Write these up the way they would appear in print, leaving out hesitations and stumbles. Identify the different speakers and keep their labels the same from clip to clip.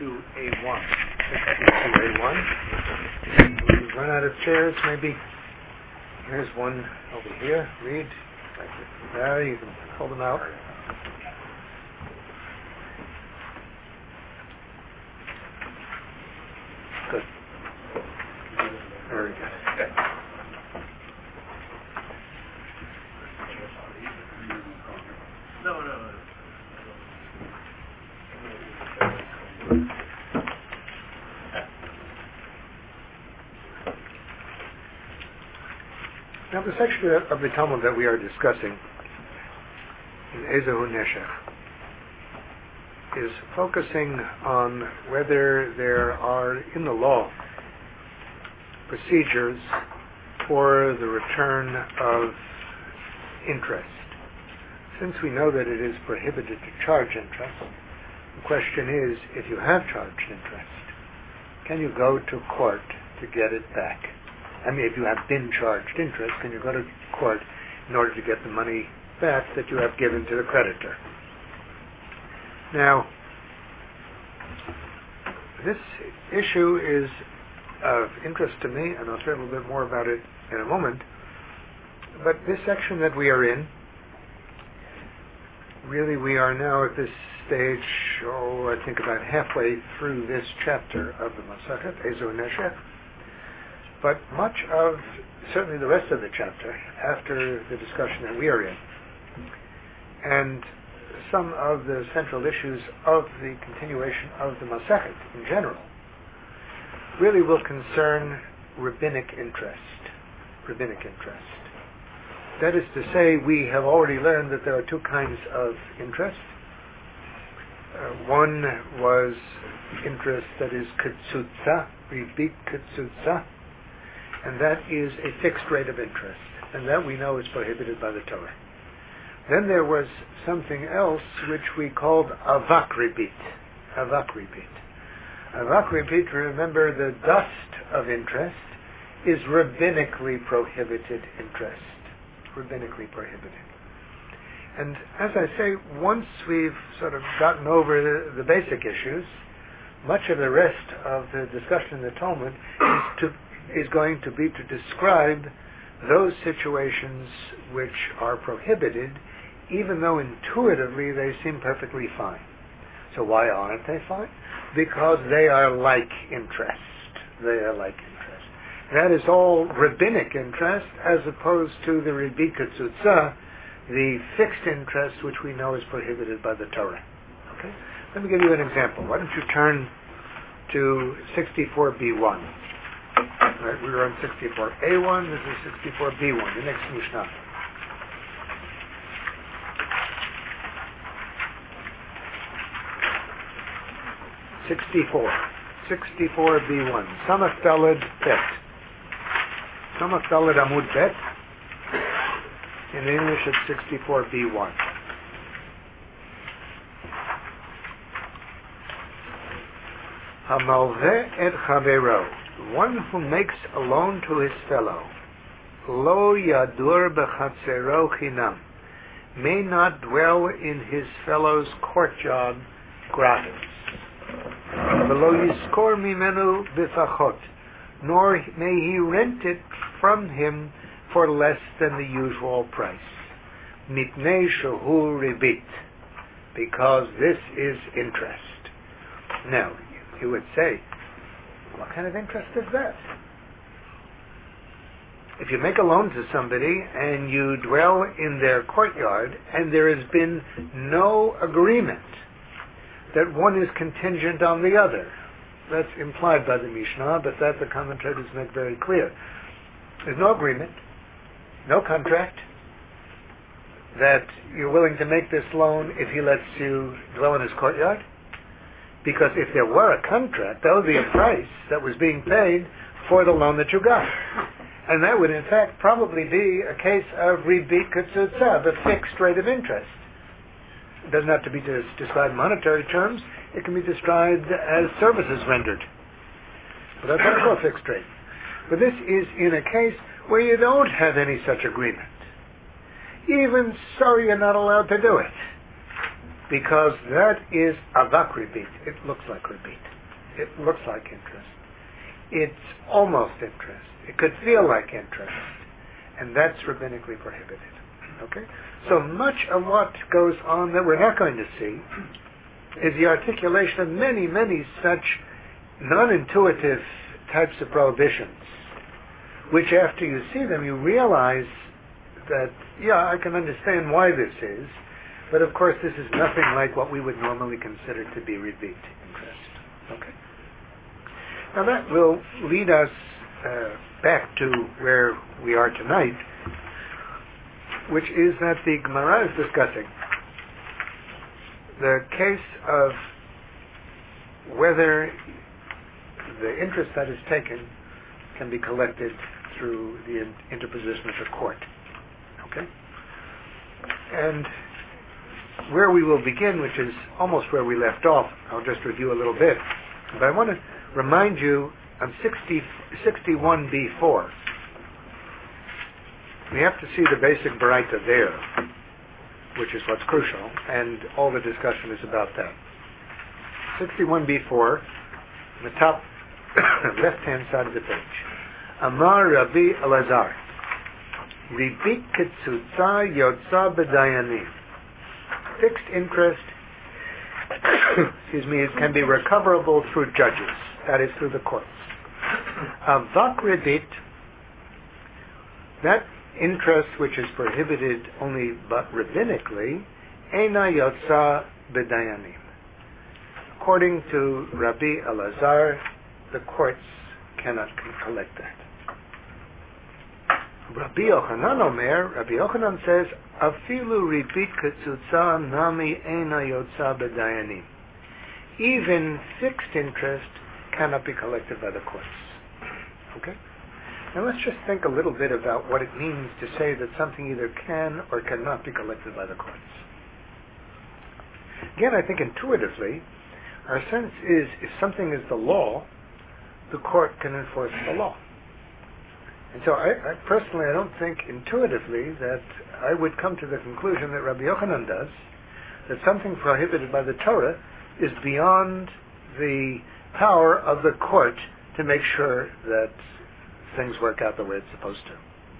Speaker 1: 62A1. 62A1. We run out of chairs, maybe. Here's one over here. Read. There, you can hold them out. Good. Very good. Now, the section of the Talmud that we are discussing in Ezehu Neshech is focusing on whether there are in the law procedures for the return of interest. Since we know that it is prohibited to charge interest, the question is, if you have charged interest, can you go to court to get it back? I mean, if you have been charged interest, can you go to court in order to get the money back that you have given to the creditor? Now, this issue is of interest to me, and I'll say a little bit more about it in a moment. But this section that we are in, really we are now at this stage, I think about halfway through this chapter of the Masachet, Ezehu Neshech. But much of, certainly the rest of the chapter, after the discussion that we are in, and some of the central issues of the continuation of the Masachet in general, really will concern rabbinic interest. Rabbinic interest. That is to say, we have already learned that there are two kinds of interest. One was interest that is ketzutza, ribit ketzutza, and that is a fixed rate of interest, and that we know is prohibited by the Torah. Then there was something else which we called avak ribit. Avak ribit. Avak ribit, remember, the dust of interest is rabbinically prohibited interest. Rabbinically prohibited. And as I say, once we've sort of gotten over the basic issues, much of the rest of the discussion in the Talmud is going to be to describe those situations which are prohibited, even though intuitively they seem perfectly fine. So why aren't they fine? Because they are like interest. They are like interest. That is all rabbinic interest, as opposed to the ribit ketzutza, the fixed interest which we know is prohibited by the Torah. Okay? Let me give you an example. Why don't you turn to 64b1. Right, we were on 64a1, this is 64b1, the next Mishnah. Sixty-four B1. Samach Daled Bet. Samach Daled Amud Bet. In English, it's 64 B1. Hamalveh et Chavero. One who makes a loan to his fellow. Lo yadur bechatzero chinam. May not dwell in his fellow's courtyard gratis. V'lo yiskor mimenu b'fachot, nor may he rent it from him for less than the usual price. Mitnei shehu ribit, because this is interest. Now, you would say, what kind of interest is that? If you make a loan to somebody and you dwell in their courtyard and there has been no agreement that one is contingent on the other. That's implied by the Mishnah, but that the commentators make very clear. There's no agreement, no contract, that you're willing to make this loan if he lets you dwell in his courtyard. Because if there were a contract, that would be a price that was being paid for the loan that you got. And that would in fact probably be a case of ribit ketzutza, the fixed rate of interest. It doesn't have to be described in monetary terms. It can be described as services rendered. But that's also a fixed rate. But this is in a case where you don't have any such agreement. Even so, you're not allowed to do it. because that is avak ribit. It looks like ribit. It looks like interest. It's almost interest. It could feel like interest. And that's rabbinically prohibited. Okay? So much of what goes on that we're not going to see is the articulation of many, many such non-intuitive types of prohibitions, which after you see them, you realize that, yeah, I can understand why this is, but of course this is nothing like what we would normally consider to be ribit interest. Okay? Now that will lead us back to where we are tonight, which is that the Gemara is discussing the case of whether the interest that is taken can be collected through the interposition of the court. Okay? And where we will begin, which is almost where we left off, I'll just review a little bit, but I want to remind you on 61b4, we have to see the basic Baraita there, which is what's crucial, and all the discussion is about that. 61b4, the top left-hand side of the page. Amar Rabbi Elazar, Ribit Ketzutza Yotza B'Dayanim. Fixed interest, it can be recoverable through judges, that is, through the courts. Avak Ribit, that interest which is prohibited only but rabbinically, Eina Yotza B'Dayanim. According to Rabbi Elazar, the courts cannot collect that. Rabbi Yochanan Omer, Rabbi Yochanan says, Afilu ribit ketzutza nami eina yotza b'dayanim. Even fixed interest cannot be collected by the courts. Okay? Now let's just think a little bit about what it means to say that something either can or cannot be collected by the courts. Again, I think intuitively, our sense is if something is the law, the court can enforce the law. And so I personally, I don't think intuitively that I would come to the conclusion that Rabbi Yochanan does, that something prohibited by the Torah is beyond the power of the court to make sure that things work out the way it's supposed to.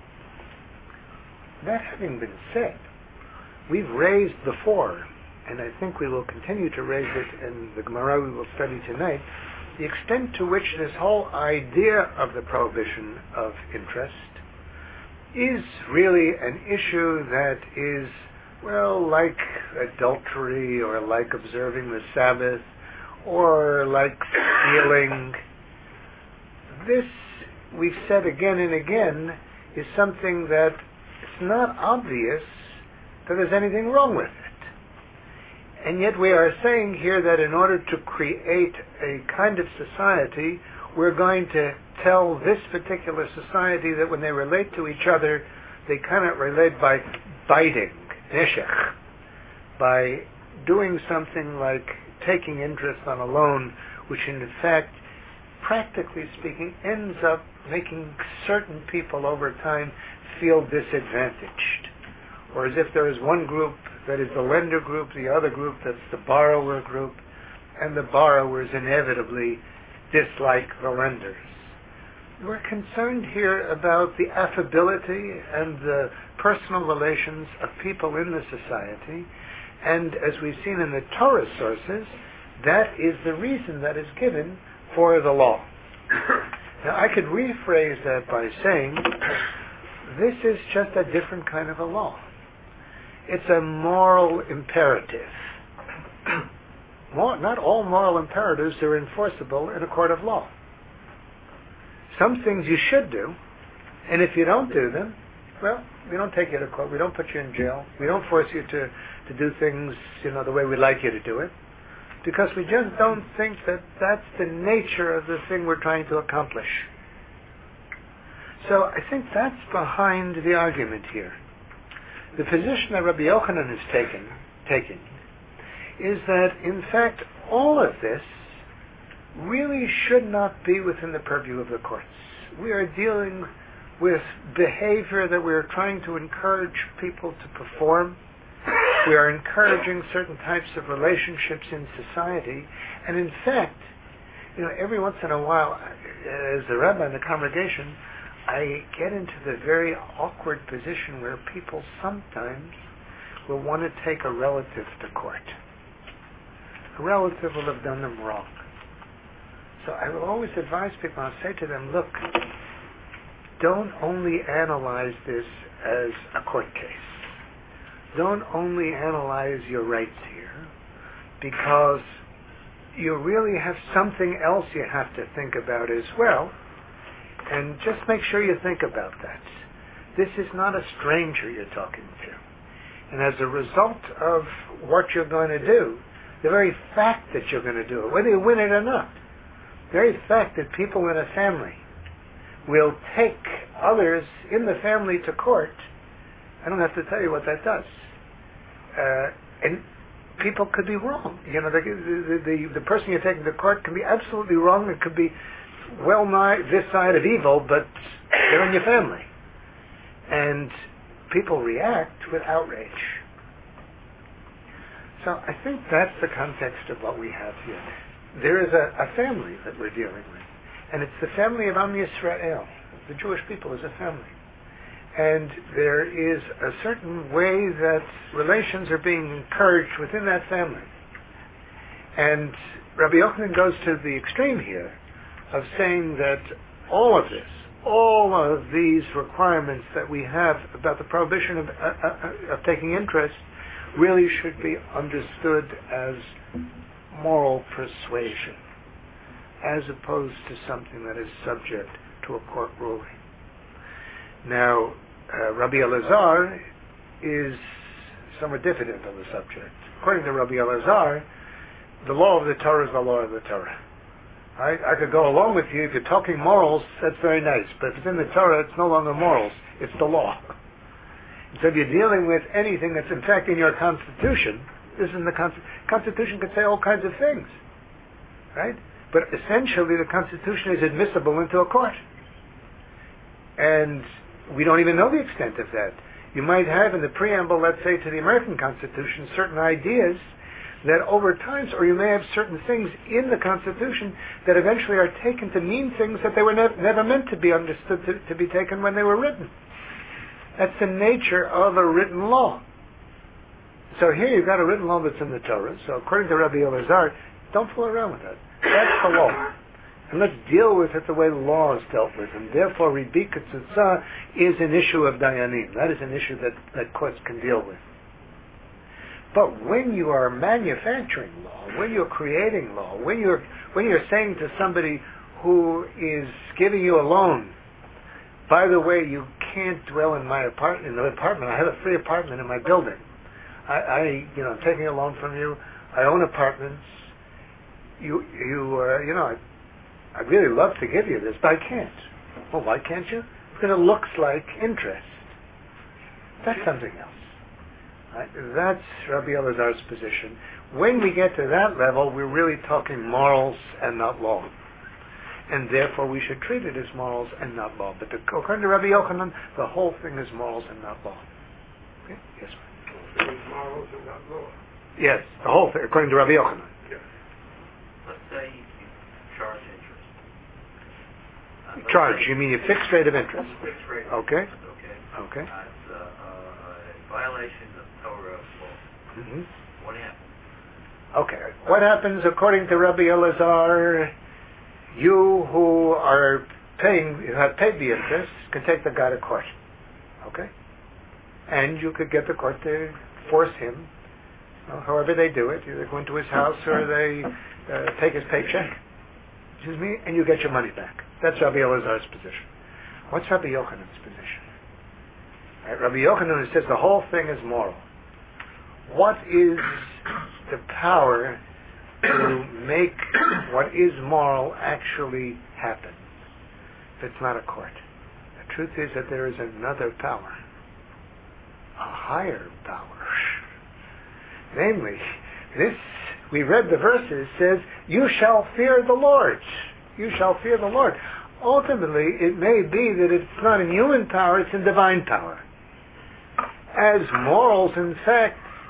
Speaker 1: That having been said, we've raised before, and I think we will continue to raise it in the Gemara we will study tonight, the extent to which this whole idea of the prohibition of interest is really an issue that is, well, like adultery or like observing the Sabbath or like stealing. This, we've said again and again, is something that it's not obvious that there's anything wrong with it. And yet we are saying here that in order to create a kind of society, we're going to tell this particular society that when they relate to each other, they cannot relate by biting, neshech, by doing something like taking interest on a loan, which in fact, practically speaking, ends up making certain people over time feel disadvantaged. Or as if there is one group that is the lender group, the other group that's the borrower group, and the borrowers inevitably dislike the lenders. We're concerned here about the affability and the personal relations of people in the society, and as we've seen in the Torah sources, that is the reason that is given for the law. Now I could rephrase that by saying, this is just a different kind of a law. It's a moral imperative. Not all moral imperatives are enforceable in a court of law. Some things you should do, and if you don't do them, well, we don't take you to court, we don't put you in jail, we don't force you to do things, the way we'd like you to do it, because we just don't think that that's the nature of the thing we're trying to accomplish. So I think that's behind the argument here. The position that Rabbi Yochanan is taking is that, in fact, all of this really should not be within the purview of the courts. We are dealing with behavior that we are trying to encourage people to perform, We are encouraging certain types of relationships in society. And in fact, every once in a while, as a rabbi in the congregation, I get into the very awkward position where people sometimes will want to take a relative to court. A relative will have done them wrong. So I will always advise people, I'll say to them, look, don't only analyze this as a court case. Don't only analyze your rights here, because you really have something else you have to think about as well, and just make sure you think about that. This is not a stranger you're talking to. And as a result of what you're going to do, the very fact that you're going to do it, whether you win it or not, the very fact that people in a family will take others in the family to court, I don't have to tell you what that does. And people could be wrong. The person you're taking to court can be absolutely wrong. It could be well nigh this side of evil, but they're in your family. And people react with outrage. So I think that's the context of what we have here. There is a family that we're dealing with. And it's the family of Am Yisrael. The Jewish people is a family. And there is a certain way that relations are being encouraged within that family. And Rabbi Yochanan goes to the extreme here of saying that all of these requirements that we have about the prohibition of taking interest really should be understood as moral persuasion, as opposed to something that is subject to a court ruling. Now, Rabbi Elazar is somewhat diffident on the subject. According to Rabbi Elazar, the law of the Torah is the law of the Torah. I could go along with you if you're talking morals, that's very nice, but if it's in the Torah, it's no longer morals, it's the law. So if you're dealing with anything that's in fact in your Constitution, this is in the Constitution could say all kinds of things, right? But essentially the Constitution is admissible into a court. And we don't even know the extent of that. You might have in the preamble, let's say, to the American Constitution, certain ideas that over time, or you may have certain things in the Constitution that eventually are taken to mean things that they were never meant to be understood to be taken when they were written. That's the nature of a written law. So here you've got a written law that's in the Torah. So according to Rabbi Elazar, don't fool around with that. That's the law. And let's deal with it the way the law is dealt with. And therefore, Ribik Tzitza is an issue of Dayanim. That is an issue that courts can deal with. But when you are manufacturing law, when you're creating law, when you're saying to somebody who is giving you a loan, by the way, you can't dwell in my apartment. I have a free apartment in my building. I'm taking a loan from you. I own apartments. I'd really love to give you this, but I can't. Well, why can't you? Because it looks like interest. That's something else. Right? That's Rabbi Elazar's position. When we get to that level, we're really talking morals and not law. And therefore we should treat it as morals and not law. But according to Rabbi Yochanan, the whole thing is morals and not law. Okay? Yes, ma'am.
Speaker 2: It is morals and not law.
Speaker 1: Yes, the whole thing, according to Rabbi Yochanan.
Speaker 2: Yes.
Speaker 3: Let's say you charge interest.
Speaker 1: Charge, you mean a fixed rate of interest?
Speaker 3: Fixed rate.
Speaker 1: Okay.
Speaker 3: Okay. It's a violation of Torah law.
Speaker 1: Mm-hmm.
Speaker 3: What happens?
Speaker 1: Okay. What happens according to Rabbi Elazar? You who have paid the interest, can take the guy to court. Okay? And you could get the court to force him, however they do it. Either go into his house or they take his paycheck. Excuse me, and you get your money back. That's Rabbi Elazar's position. What's Rabbi Yochanan's position? Right, Rabbi Yochanan says the whole thing is moral. What is the power to make what is moral actually happen if it's not a court? The truth is that there is another power, a higher power. Namely, we read the verses, says, you shall fear the Lord. You shall fear the Lord. Ultimately, it may be that it's not in human power, it's in divine power. As morals, in fact,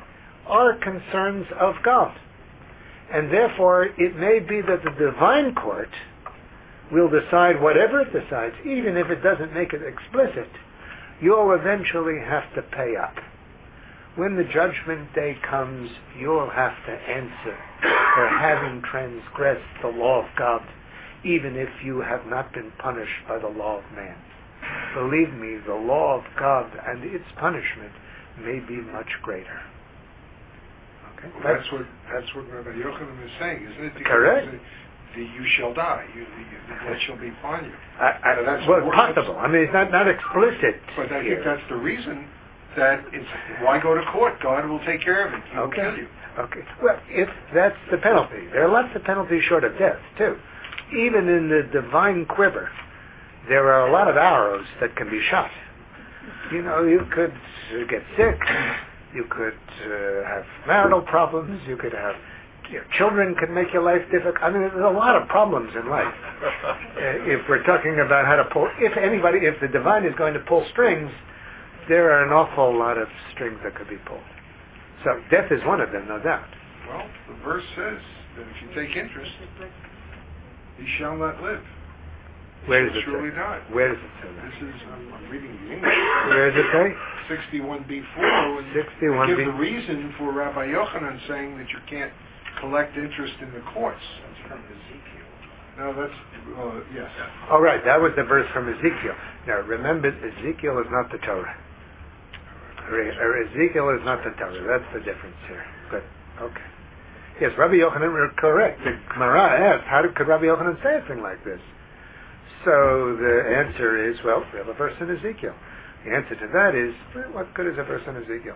Speaker 1: are concerns of God. And therefore, it may be that the divine court will decide whatever it decides, even if it doesn't make it explicit. You'll eventually have to pay up. When the judgment day comes, you'll have to answer for having transgressed the law of God, even if you have not been punished by the law of man. Believe me, the law of God and its punishment may be much greater. Okay?
Speaker 2: Well, that's what Rabbi Yochanan is saying, isn't it? Because
Speaker 1: correct.
Speaker 2: You shall die. That shall be upon you.
Speaker 1: That's possible. I mean, it's not explicit.
Speaker 2: But I think that's the reason that it's why go to court? God will take care of it. He will kill you.
Speaker 1: Okay. Well, if that's the penalty, there are lots of penalties short of death too. Even in the divine quiver, there are a lot of arrows that can be shot. You know, you could get sick. You could have marital problems. You could have children could make your life difficult. I mean, there's a lot of problems in life. If we're talking about how to pull, if the divine is going to pull strings, there are an awful lot of strings that could be pulled. So death is one of them, no doubt.
Speaker 2: Well, the verse says that if you take interest, he shall not live.
Speaker 1: Where does it
Speaker 2: surely
Speaker 1: say?
Speaker 2: die.
Speaker 1: Where does it say that?
Speaker 2: This is, I'm reading the English.
Speaker 1: Where does it say?
Speaker 2: 61b4.
Speaker 1: 61b.
Speaker 2: Give the reason for Rabbi Yochanan saying that you can't collect interest in the courts.
Speaker 3: That's from Ezekiel.
Speaker 2: No, that's, yes.
Speaker 1: All right, that was the verse from Ezekiel. Now, remember, Ezekiel is not the Torah. Or Ezekiel is not the Torah. That's the difference here. Good. Okay. Yes, Rabbi Yochanan, we're correct. The Gemara asked, how could Rabbi Yochanan say a thing like this? So the answer is, well, we have a verse in Ezekiel. The answer to that is, well, what good is a verse in Ezekiel?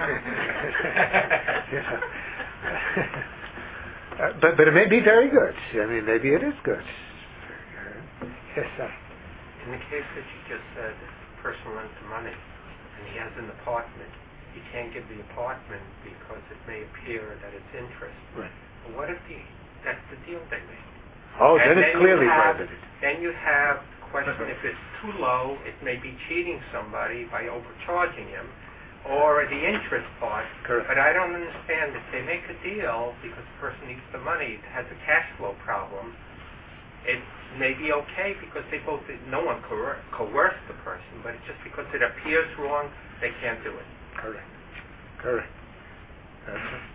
Speaker 1: But it may be very good. I mean, maybe it is good. Yes, sir.
Speaker 4: In the case that you just said, if a person lends money and he has an apartment, he can't give the apartment because it may appear that it's interest.
Speaker 1: Right.
Speaker 4: But what if that's the deal they made?
Speaker 1: Oh,
Speaker 4: and
Speaker 1: then it's clearly prohibited.
Speaker 4: Then you have the question, if it's too low, it may be cheating somebody by overcharging him, or the interest part.
Speaker 1: Correct.
Speaker 4: But I don't understand, if they make a deal because the person needs the money, has a cash flow problem, it may be okay because they both, no one coerced the person, but it's just because it appears wrong, they can't do it.
Speaker 1: Correct. That's it.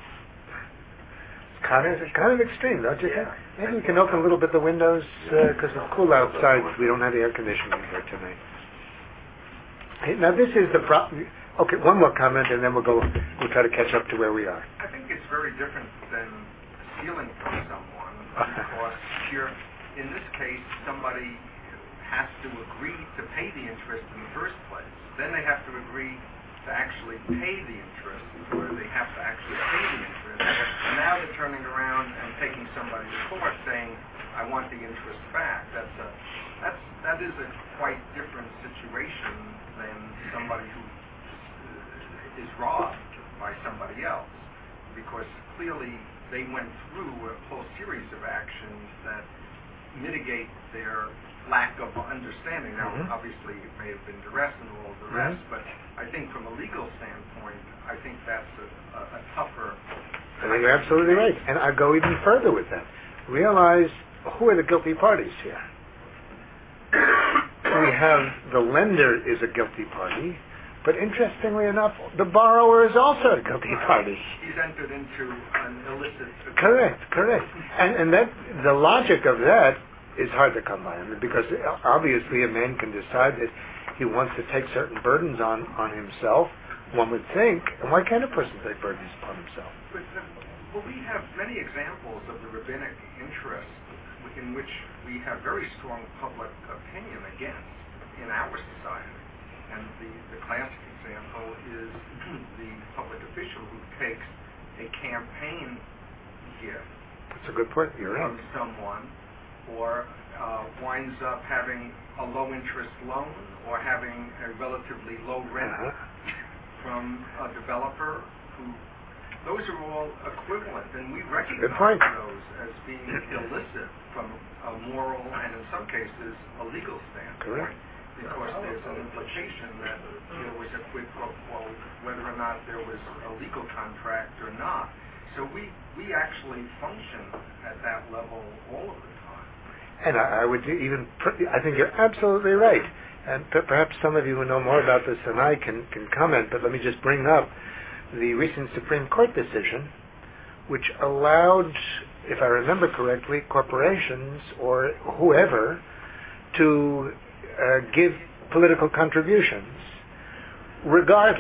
Speaker 1: It's kind of extreme, don't you think? Maybe we can open a little bit the windows because it's cool outside. We don't have the air conditioning here tonight. Hey, now this is the problem. Okay, one more comment, and then we'll try to catch up to where we are.
Speaker 5: I think it's very different than stealing from someone because here, in this case, somebody has to agree to pay the interest in the first place. Then they have to agree to actually pay the interest, or they have to actually pay the interest. And now they're turning around and taking somebody to court saying, I want the interest back. That is a quite different situation than somebody who is robbed by somebody else, because clearly they went through a whole series of actions that mitigate their lack of understanding. Now, obviously, it may have been duress and all the rest, but I think from a legal standpoint, I think that's a tougher...
Speaker 1: I think you're absolutely right. And I'll go even further with that. Realize who are the guilty parties here. We have the lender is a guilty party, but interestingly enough, the borrower is also a guilty party.
Speaker 5: He's entered into an illicit...
Speaker 1: Correct. And that the logic of that is hard to come by. I mean, because obviously a man can decide that he wants to take certain burdens on himself. One would think, and why can't a person take burdens upon himself?
Speaker 5: Well, we have many examples of the rabbinic interest in which we have very strong public opinion against in our society. And the classic example is the public official who takes a campaign gift
Speaker 1: That's a good point. You're right.
Speaker 5: from someone, or winds up having a low-interest loan or having a relatively low rent from a developer who... Those are all equivalent, and we recognize those as being illicit from a moral and, in some cases, a legal standpoint.
Speaker 1: Correct.
Speaker 5: because there's an implication that there was a quid pro quo, whether or not there was a legal contract or not. So we actually function at that level all of the time.
Speaker 1: And I would even, I think you're absolutely right. And perhaps some of you who know more about this than I can comment, but let me just bring up the recent Supreme Court decision, which allowed, if I remember correctly, corporations or whoever to give political contributions regardless.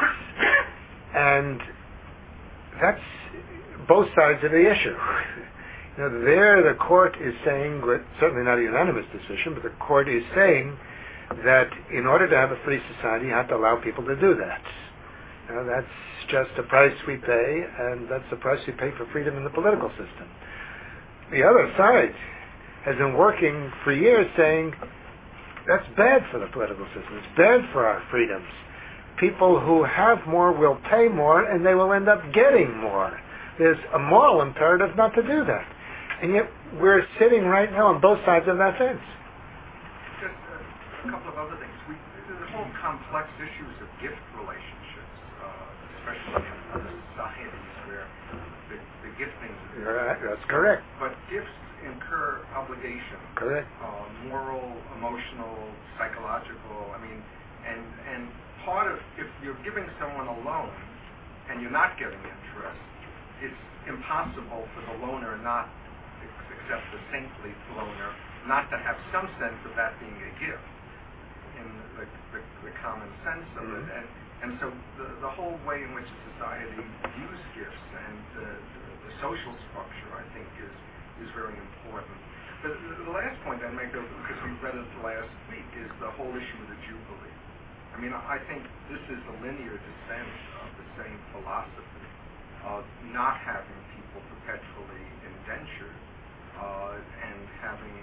Speaker 1: And that's both sides of the issue. You know, there the court is saying, certainly not a unanimous decision, but the court is saying that in order to have a free society, you have to allow people to do that. You know, that's just a price we pay, and that's the price we pay for freedom in the political system. The other side has been working for years saying that's bad for the political system. It's bad for our freedoms. People who have more will pay more, and they will end up getting more. There's a moral imperative not to do that. And yet we're sitting right now on both sides of that fence.
Speaker 5: Just a couple of other things. The whole complex issues of gift relationships, especially in other societies where the gifting is...
Speaker 1: That's correct.
Speaker 5: But gifts incur obligation.
Speaker 1: Correct.
Speaker 5: Moral, emotional, psychological. I mean, and part of, if you're giving someone a loan and you're not getting interest, it's impossible for the loaner not, except the saintly loaner, not to have some sense of that being a gift in the common sense of it. And so the whole way in which a society views gifts and the social structure, I think, is very important. But the last point I make, because we read it last week, is the whole issue of the Jubilee. I mean, I think this is a linear descent of the same philosophy of not having people perpetually indentured and having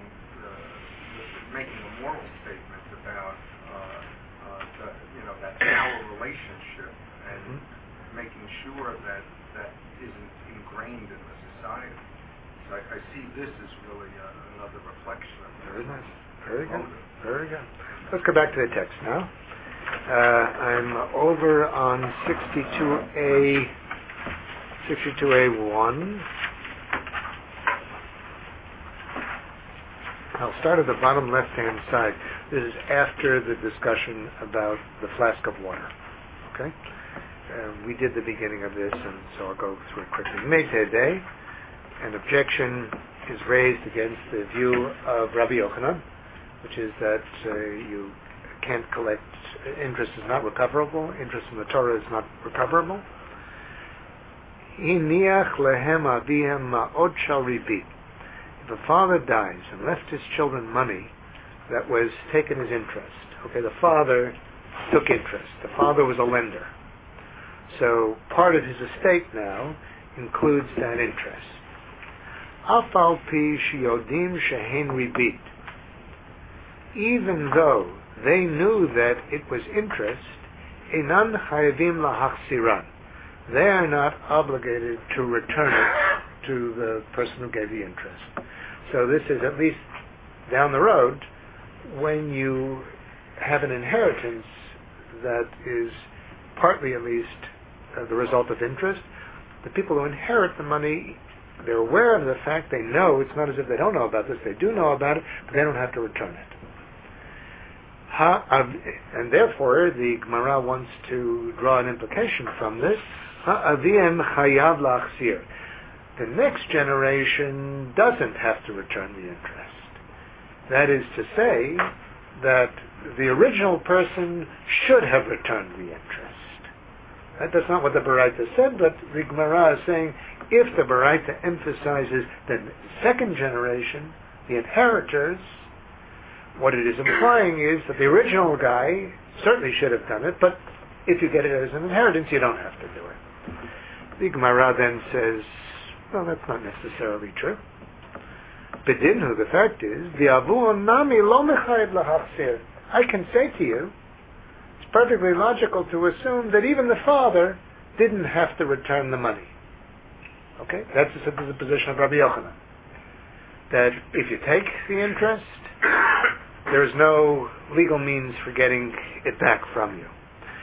Speaker 5: making a moral statement about that power relationship and making sure that isn't ingrained in the society. So I see this as really another reflection of
Speaker 1: very nice. Very good. Very good. Let's go back to the text now. I'm over on 62A1. I'll start at the bottom left-hand side. This is after the discussion about the flask of water. Okay? We did the beginning of this, and so I'll go through it quickly. Meitedei, an objection is raised against the view of Rabbi Yochanan, which is that you can't collect, interest is not recoverable, interest in the Torah is not recoverable. Hiniach lehem avihem ma'od shal ribit. If a father dies and left his children money that was taken as interest, okay, the father took interest. The father was a lender. So part of his estate now includes that interest. Afal pi shiyodim shehen ribit. Even though they knew that it was interest, inan chayavim lahachsiran. They are not obligated to return it to the person who gave the interest. So this is, at least down the road, when you have an inheritance that is partly at least the result of interest, the people who inherit the money, they're aware of the fact, they know, it's not as if they don't know about this, they do know about it, but they don't have to return it. And therefore, the Gemara wants to draw an implication from this. Ha'aviem chayav lachzir. The next generation doesn't have to return the interest. That is to say that the original person should have returned the interest. That's not what the Baraita said, but the Gemara is saying if the Baraita emphasizes the second generation, the inheritors, what it is implying is that the original guy certainly should have done it, but if you get it as an inheritance, you don't have to do it. The Gemara then says, well, that's not necessarily true. Bedinhu, the fact is, I can say to you, it's perfectly logical to assume that even the father didn't have to return the money. Okay? That's the position of Rabbi Yochanan. That if you take the interest, there is no legal means for getting it back from you.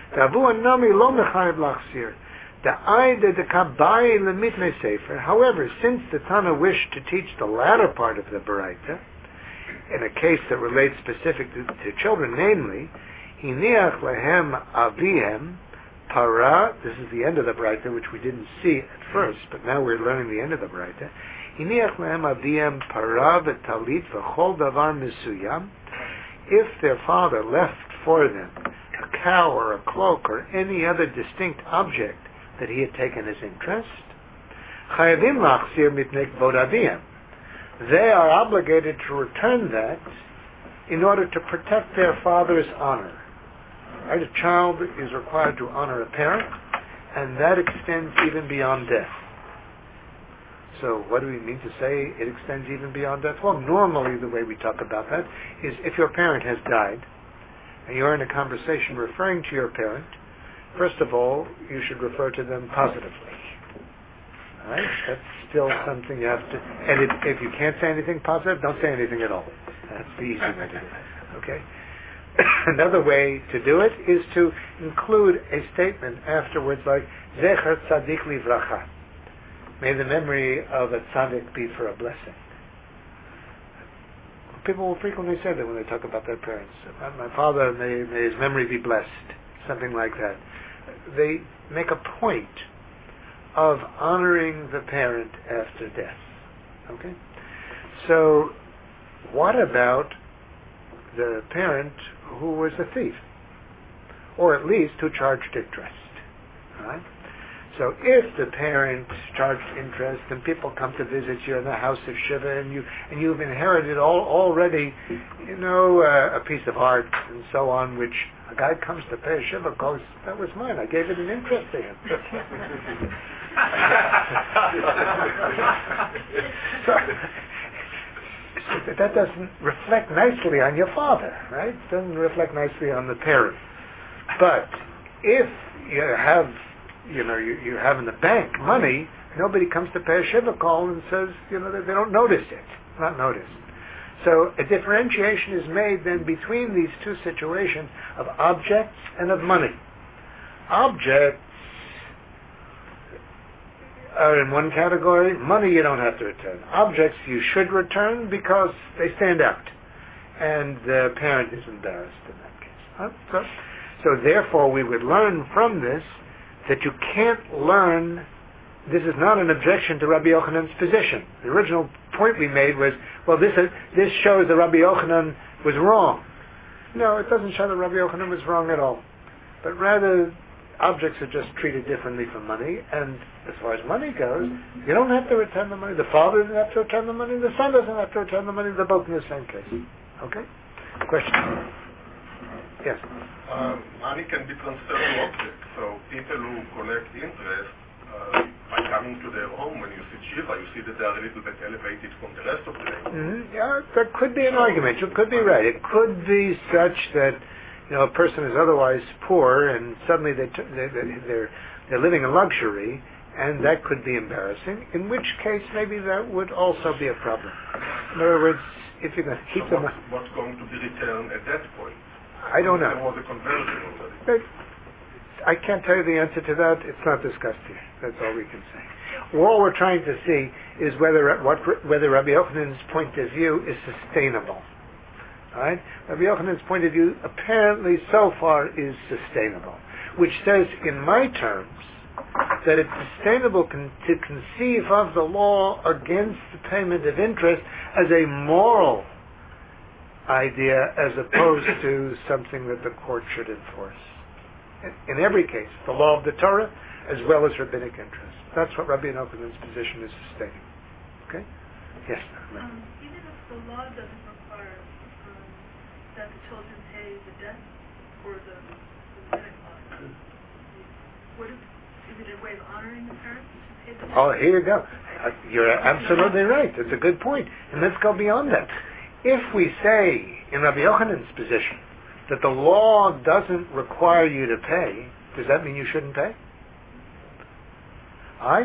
Speaker 1: However, since the Tana wished to teach the latter part of the Baraita, in a case that relates specific to children, namely, Hiniach lehem avihem para, this is the end of the Baraita, which we didn't see at first, but now we're learning the end of the Baraita. Hiniach lehem avihem para v'talit v'chol davar misuyam. If their father left for them a cow or a cloak or any other distinct object that he had taken as interest, chayavim lachzir mitnei kvod avim. They are obligated to return that in order to protect their father's honor. Right? A child is required to honor a parent, and that extends even beyond death. So what do we mean to say it extends even beyond death? Well, normally the way we talk about that is if your parent has died, and you're in a conversation referring to your parent, first of all, you should refer to them positively. Right? That's still something you have to... And if you can't say anything positive, don't say anything at all. That's the easy way to do it. Okay? Another way to do it is to include a statement afterwards like, Zecher Tzadik Livracha. May the memory of a tzaddik be for a blessing. People will frequently say that when they talk about their parents. My father, may his memory be blessed. Something like that. They make a point of honoring the parent after death. Okay? So, what about the parent who was a thief? Or at least who charged interest. Right? So if the parent charged interest and people come to visit you in the house of Shiva and you've inherited already, a piece of art and so on, which a guy comes to pay a Shiva goes, that was mine, I gave it an interest to him. so that doesn't reflect nicely on your father, right? It doesn't reflect nicely on the parent. But if you have you have in the bank money, nobody comes to pay a Shiva call and says, they don't notice it. Not noticed. So a differentiation is made then between these two situations of objects and of money. Objects are in one category. Money you don't have to return. Objects you should return because they stand out. And the parent is embarrassed in that case. So therefore we would learn from this that you can't learn, this is not an objection to Rabbi Yochanan's position. The original point we made was, well, this shows that Rabbi Yochanan was wrong. No, it doesn't show that Rabbi Yochanan was wrong at all. But rather, objects are just treated differently from money, and as far as money goes, you don't have to return the money. The father doesn't have to return the money. The son doesn't have to return the money. They're both in the same case. Okay? Question? Yes?
Speaker 6: Money can be transferred to objects. So people who collect interest, by coming to their home, when you see Shiva, you see that they are a little bit elevated from the rest of the day.
Speaker 1: Mm-hmm. Yeah, that could be an argument. You could be right. It could be such that a person is otherwise poor and suddenly they're living in luxury, and that could be embarrassing. In which case, maybe that would also be a problem. In other words, if you're going to keep them...
Speaker 6: What's going to be returned at that point?
Speaker 1: I don't know.
Speaker 6: There was a conversion already.
Speaker 1: I can't tell you the answer to that. It's not discussed here. That's all we can say. All we're trying to see is whether Rabbi Yochanan's point of view is sustainable. Right? Rabbi Yochanan's point of view apparently so far is sustainable, which says, in my terms, that it's sustainable to conceive of the law against the payment of interest as a moral idea as opposed to something that the court should enforce. In every case, the law of the Torah as well as rabbinic interest. That's what Rabbi Yochanan's position is sustaining. Okay? Yes.
Speaker 7: Even if the law doesn't require that the children pay the debt or the rabbinic law, what is it a way of honoring the parents to pay the debt?
Speaker 1: Oh, here you go. You're absolutely right. That's a good point. And let's go beyond that. If we say, in Rabbi Yochanan's position, that the law doesn't require you to pay, does that mean you shouldn't pay? Alright?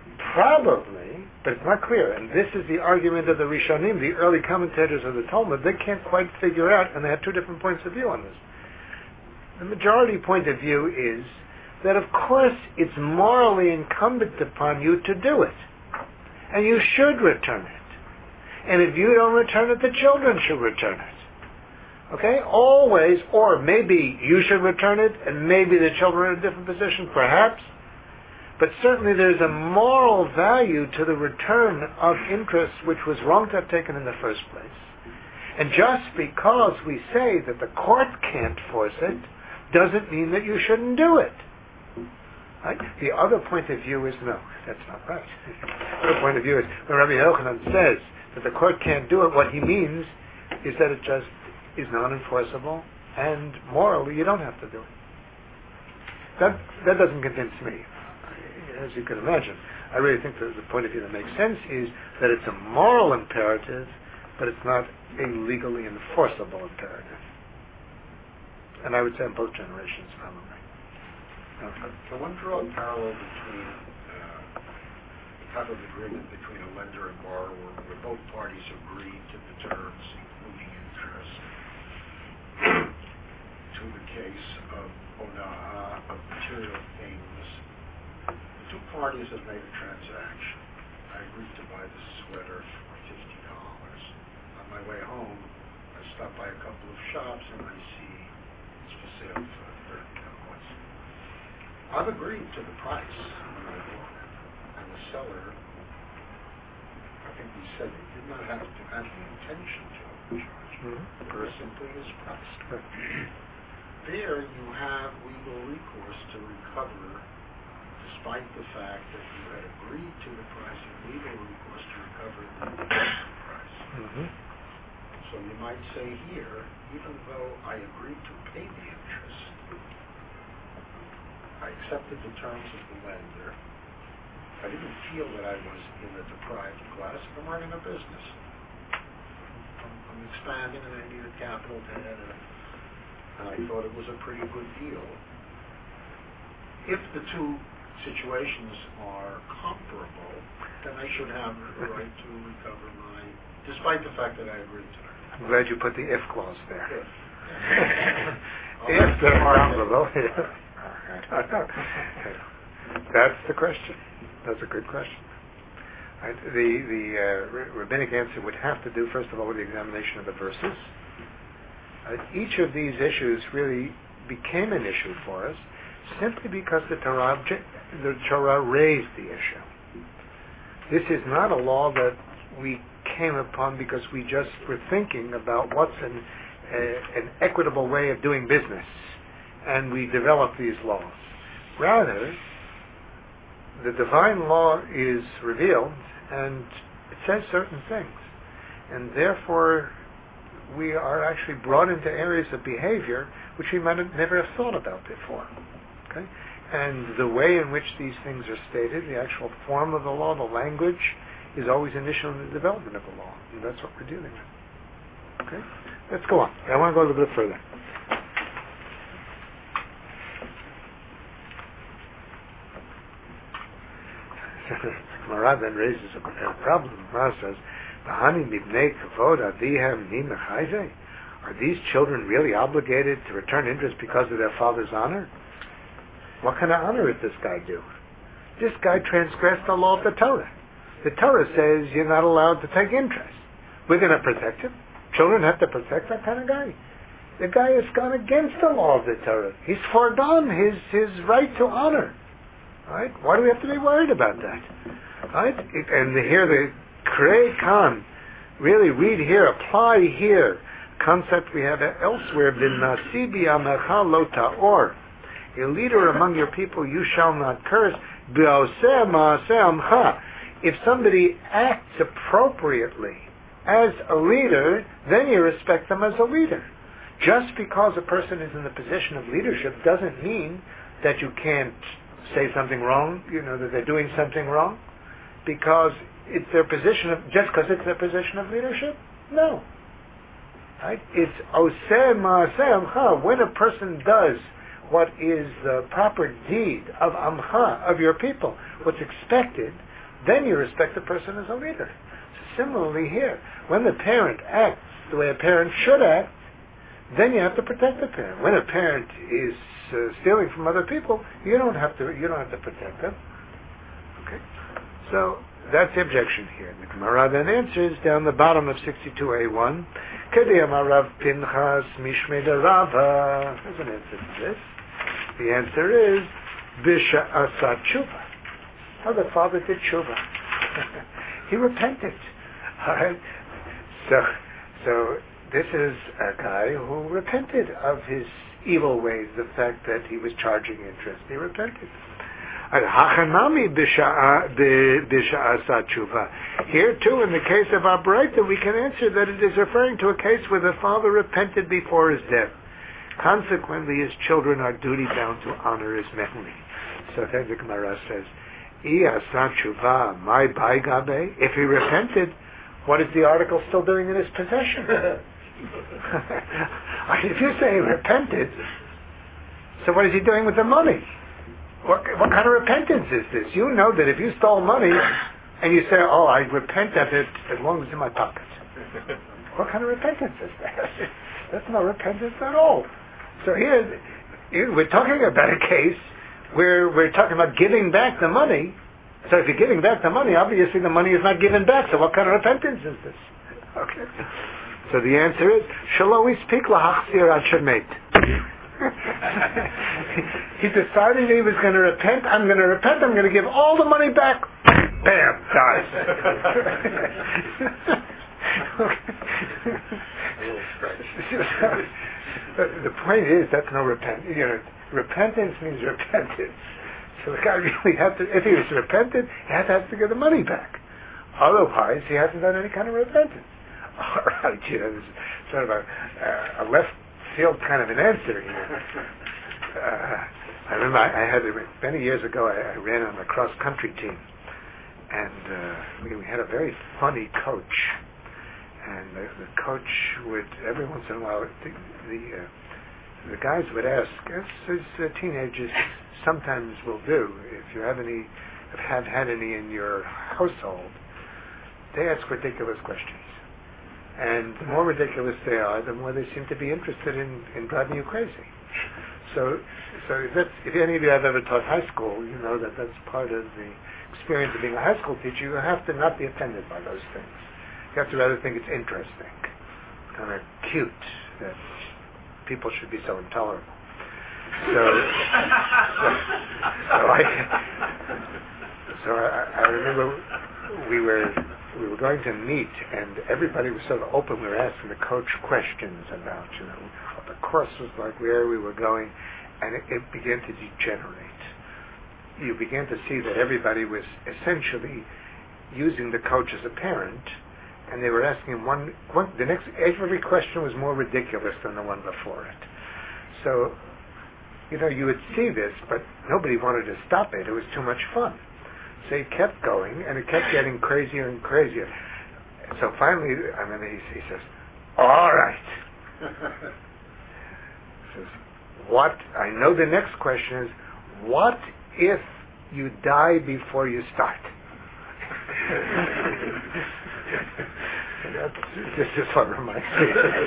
Speaker 1: Probably, but it's not clear. And this is the argument of the Rishonim, the early commentators of the Talmud. They can't quite figure out, and they have two different points of view on this. The majority point of view is that, of course, it's morally incumbent upon you to do it. And you should return it. And if you don't return it, the children should return it. Okay? Always, or maybe you should return it, and maybe the children are in a different position, perhaps. But certainly there's a moral value to the return of interest which was wrong to have taken in the first place. And just because we say that the court can't force it, doesn't mean that you shouldn't do it. Right? The other point of view is, no, that's not right. The other point of view is, when Rabbi Yochanan says that the court can't do it, what he means is that it just is non-enforceable, and morally you don't have to do it. That doesn't convince me. As you can imagine, I really think that the point of view that makes sense is that it's a moral imperative, but it's not a legally enforceable imperative. And I would say in both generations, probably. Okay.
Speaker 8: Can one draw a parallel between the type of agreement between a lender and borrower where both parties agree to the terms, including interest, to the case of Ona'a, of material things? The two parties have made a transaction. I agreed to buy this sweater for $50. On my way home, I stopped by a couple of shops and I see it's for sale for $30. I've agreed to the price when I bought it, and the seller, I think he said he did not have to have the intention to overcharge for simply his price. There you have legal recourse to recover, despite the fact that you had agreed to the price, and legal recourse to recover the price. So you might say here, even though I agreed to pay the interest, I accepted the terms of the lender. I didn't feel that I was in the deprived class. I'm running a business. I'm expanding and I needed capital to add it. And I thought it was a pretty good deal. If the two situations are comparable, then I should have the right to recover despite the fact that I agreed to it.
Speaker 1: I'm glad you put the if clause there.
Speaker 8: If
Speaker 1: they're comparable, That's the question. That's a good question. Right? The rabbinic answer would have to do, first of all, with the examination of the verses. Each of these issues really became an issue for us simply because the Torah raised the issue. This is not a law that we came upon because we just were thinking about what's an equitable way of doing business, and we developed these laws. Rather, the divine law is revealed, and it says certain things, and therefore we are actually brought into areas of behavior which we might have never have thought about before. Okay? And the way in which these things are stated, the actual form of the law, the language, is always initial in the development of the law, and that's what we're dealing with. Okay? Let's go on. I want to go a little bit further. Marad then raises a problem. Marad says, are these children really obligated to return interest because of their father's honor? What kind of honor did this guy do? This guy transgressed the law of the Torah. The Torah says you're not allowed to take interest. We're going to protect him. Children have to protect that kind of guy. The guy has gone against the law of the Torah. He's foregone his right to honor. Right? Why do we have to be worried about that? Right? And here the Krei Khan, really read here, apply here, concept we have elsewhere, V'nasi b'yamecha lo ta'or. A leader among your people you shall not curse. B'oseh ma'aseh amcha. If somebody acts appropriately as a leader, then you respect them as a leader. Just because a person is in the position of leadership doesn't mean that you can't say something wrong, that they're doing something wrong, because it's their position of, just because it's their position of leadership? No. Right? It's oseh ma'aseh amcha. When a person does what is the proper deed of amcha, of your people, what's expected, then you respect the person as a leader. Similarly here, when the parent acts the way a parent should act, then you have to protect the parent. When a parent is stealing from other people, you don't have to protect them. Okay, so that's the objection here. The Gemara then answers down the bottom of 62a1. Kediyam Rav Pinchas Mishmei Rava. There's an answer to this. The answer is Bisha Asa Tshuva. How the father did tshuva. He repented. All right. So this is a guy who repented of his evil ways, the fact that he was charging interest. He repented. Hachanami Bisha Asa Tshuva. Here too, in the case of our Braita, we can answer that it is referring to a case where the father repented before his death. Consequently, his children are duty bound to honor his memory. So then the Gemara says, Asa Tshuva, my Baigabe. If he repented, what is the article still doing in his possession? If you say he repented, so what is he doing with the money? What kind of repentance is this? You know that if you stole money and you say, oh, I repent of it as long as it's in my pocket. What kind of repentance is that? That's not repentance at all. So here, we're talking about a case where we're talking about giving back the money. So if you're giving back the money, obviously the money is not given back. So what kind of repentance is this? Okay. So the answer is, Shalo ispik lahachzir ad shemet. He decided he was going to repent. I'm going to repent. I'm going to give all the money back. Bam, dies. The point is, that's no repentance. Repentance means repentance. So the guy really had to, if he was repentant, he has to give the money back. Otherwise, he hasn't done any kind of repentance. All right, this is sort of a left field kind of an answer here. I remember I had, many years ago, I ran on a cross-country team, and we had a very funny coach. And the coach would, every once in a while, the guys would ask, as teenagers sometimes will do, if you have had any in your household, they ask ridiculous questions. And the more ridiculous they are, the more they seem to be interested in driving you crazy. So if any of you have ever taught high school, you know that that's part of the experience of being a high school teacher. You have to not be offended by those things. You have to rather think it's interesting, kind of cute that people should be so intolerable. So I remember we were going to meet, and everybody was sort of open. We were asking the coach questions about, what the course was like, where we were going, and it began to degenerate. You began to see that everybody was essentially using the coach as a parent, and they were asking him every question was more ridiculous than the one before it. So, you would see this, but nobody wanted to stop it. It was too much fun. So he kept going, and it kept getting crazier and crazier. So finally, he says, all right. He says, I know the next question is, what if you die before you start? This is what reminds me.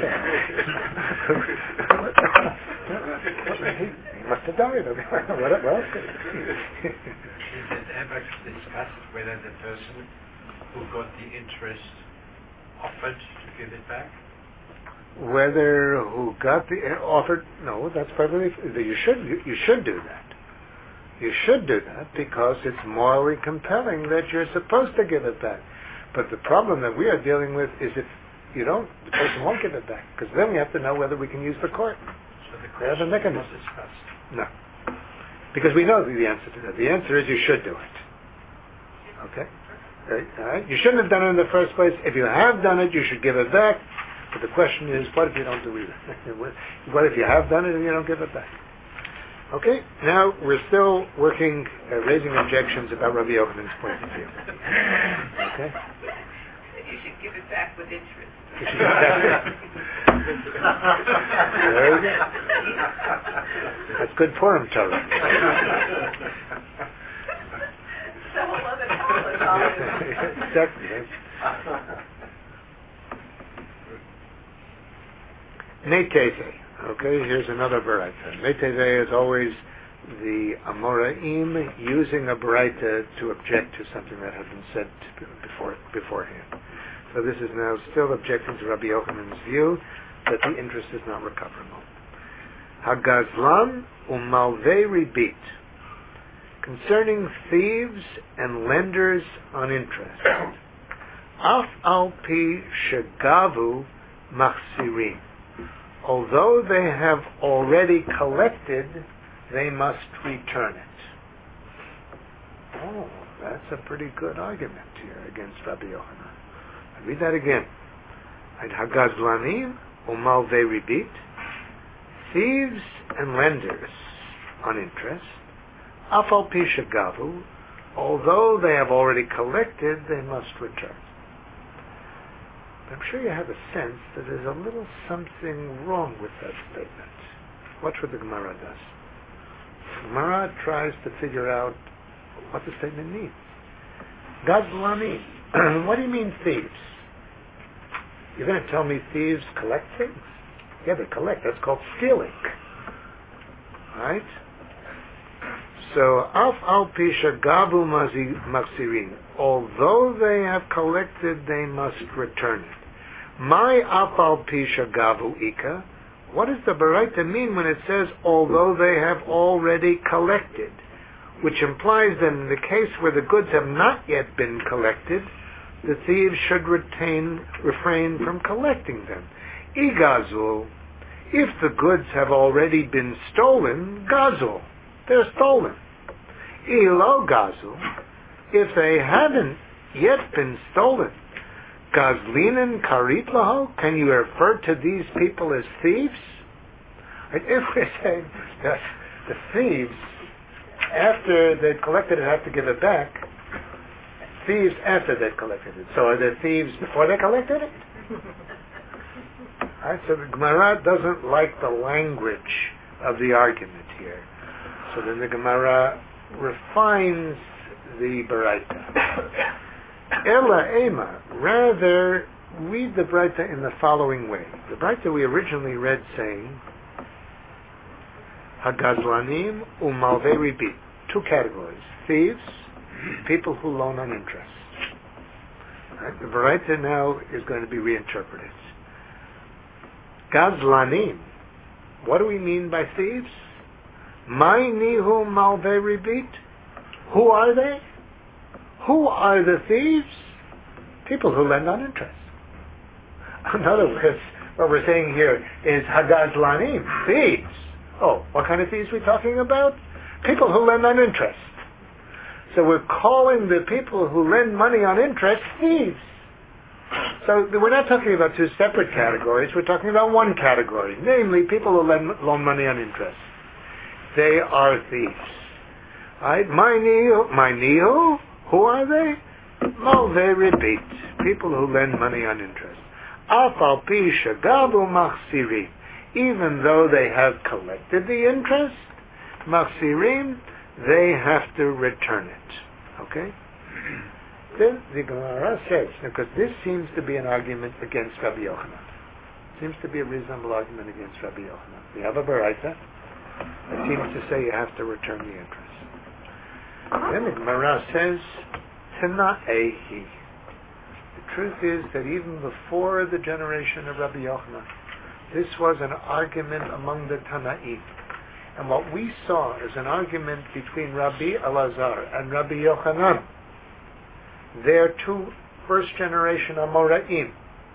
Speaker 1: He must have died. What else?
Speaker 9: Is it ever discussed whether the person who got the interest offered to give it back?
Speaker 1: Whether who got the offered? No, that's perfectly. You should do that. You should do that because it's morally compelling that you're supposed to give it back. But the problem that we are dealing with is if you don't, the person won't give it back, because then we have to know whether we can use the court.
Speaker 9: So the
Speaker 1: They have a mechanism.
Speaker 9: was discussed.
Speaker 1: No. Because we know the answer to that. The answer is you should do it. Okay? All right? You shouldn't have done it in the first place. If you have done it, you should give it back. But the question is, what if you don't do either? What if you have done it and you don't give it back? Okay? Now, we're still working, raising objections about Rabbi Yochanan's point of view. Okay?
Speaker 4: You should give it back with interest.
Speaker 1: You should give it back. Very good. That's good Purim Torah.
Speaker 7: Someone love it.
Speaker 1: Exactly. Neteve. Okay, here's another baraita. Neteve is always the Amoraim using a baraita to object to something that had been said beforehand. So this is now still objecting to Rabbi Yochanan's view that the interest is not recoverable. Hagazlan umalvei ribit. Concerning thieves and lenders on interest. Af al pi shegavu machsirim. Although they have already collected, they must return it. Oh, that's a pretty good argument here against Rabbi Yochanan. I read that again. Hagazlanim umalvei ribit. Thieves and lenders on interest. Afal pi shegavu, although they have already collected, they must return. I'm sure you have a sense that there's a little something wrong with that statement. Watch what the Gemara does. Gemara tries to figure out what the statement means. Gazlani, what do you mean thieves? You're going to tell me thieves collect things? Yeah, they collect. That's called stealing. Right? So, af al pisha gabu machsirin. Although they have collected, they must return it. My af al pisha gavu ika. What does the baraita mean when it says, although they have already collected? Which implies that in the case where the goods have not yet been collected, the thieves should refrain from collecting them. Igazul. If the goods have already been stolen, gazul. They're stolen. Ilo gazul. If they haven't yet been stolen, gazlinen karit laho. Can you refer to these people as thieves? If we're saying that the thieves, after they've collected it, have to give it back, thieves after they've collected it. So are they thieves before they collected it? Right, so the Gemara doesn't like the language of the argument here. So then the Gemara refines the Baraita. Ela Ema, rather read the Baraita in the following way. The Baraita we originally read saying, Hagazlanim umalvei ribit. Two categories. Thieves, people who loan on interest. Right, the Baraita now is going to be reinterpreted. Gazlanim. What do we mean by thieves? Mai nihu malvei ribit. Who are they? Who are the thieves? People who lend on interest. In other words, what we're saying here is Hagazlanim, thieves. Oh, what kind of thieves are we talking about? People who lend on interest. So we're calling the people who lend money on interest thieves. So we're not talking about two separate categories. We're talking about one category, namely people who loan money on interest. They are thieves. Right? My nihu, who are they? Malvei ribit, people who lend money on interest. Afal pi shagabu machsirim, even though they have collected the interest, machsirim, they have to return it. Okay? Then the Gemara says, because this seems to be an argument against Rabbi Yochanan. Seems to be a reasonable argument against Rabbi Yochanan. We have a baraita that seems to say you have to return the interest. Then the Gemara says, Tana'ehi. The truth is that even before the generation of Rabbi Yochanan, this was an argument among the Tana'im. And what we saw is an argument between Rabbi Elazar and Rabbi Yochanan. They're two first-generation Amoraim.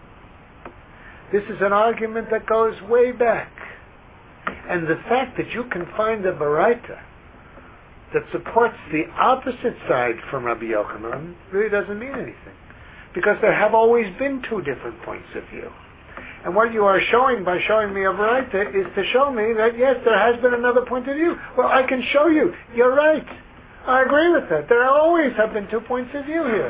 Speaker 1: This is an argument that goes way back. And the fact that you can find a baraita that supports the opposite side from Rabbi Yochanan really doesn't mean anything. Because there have always been two different points of view. And what you are showing by showing me a baraita is to show me that, yes, there has been another point of view. Well, I can show you. You're right. I agree with that. There always have been 2 points of view here.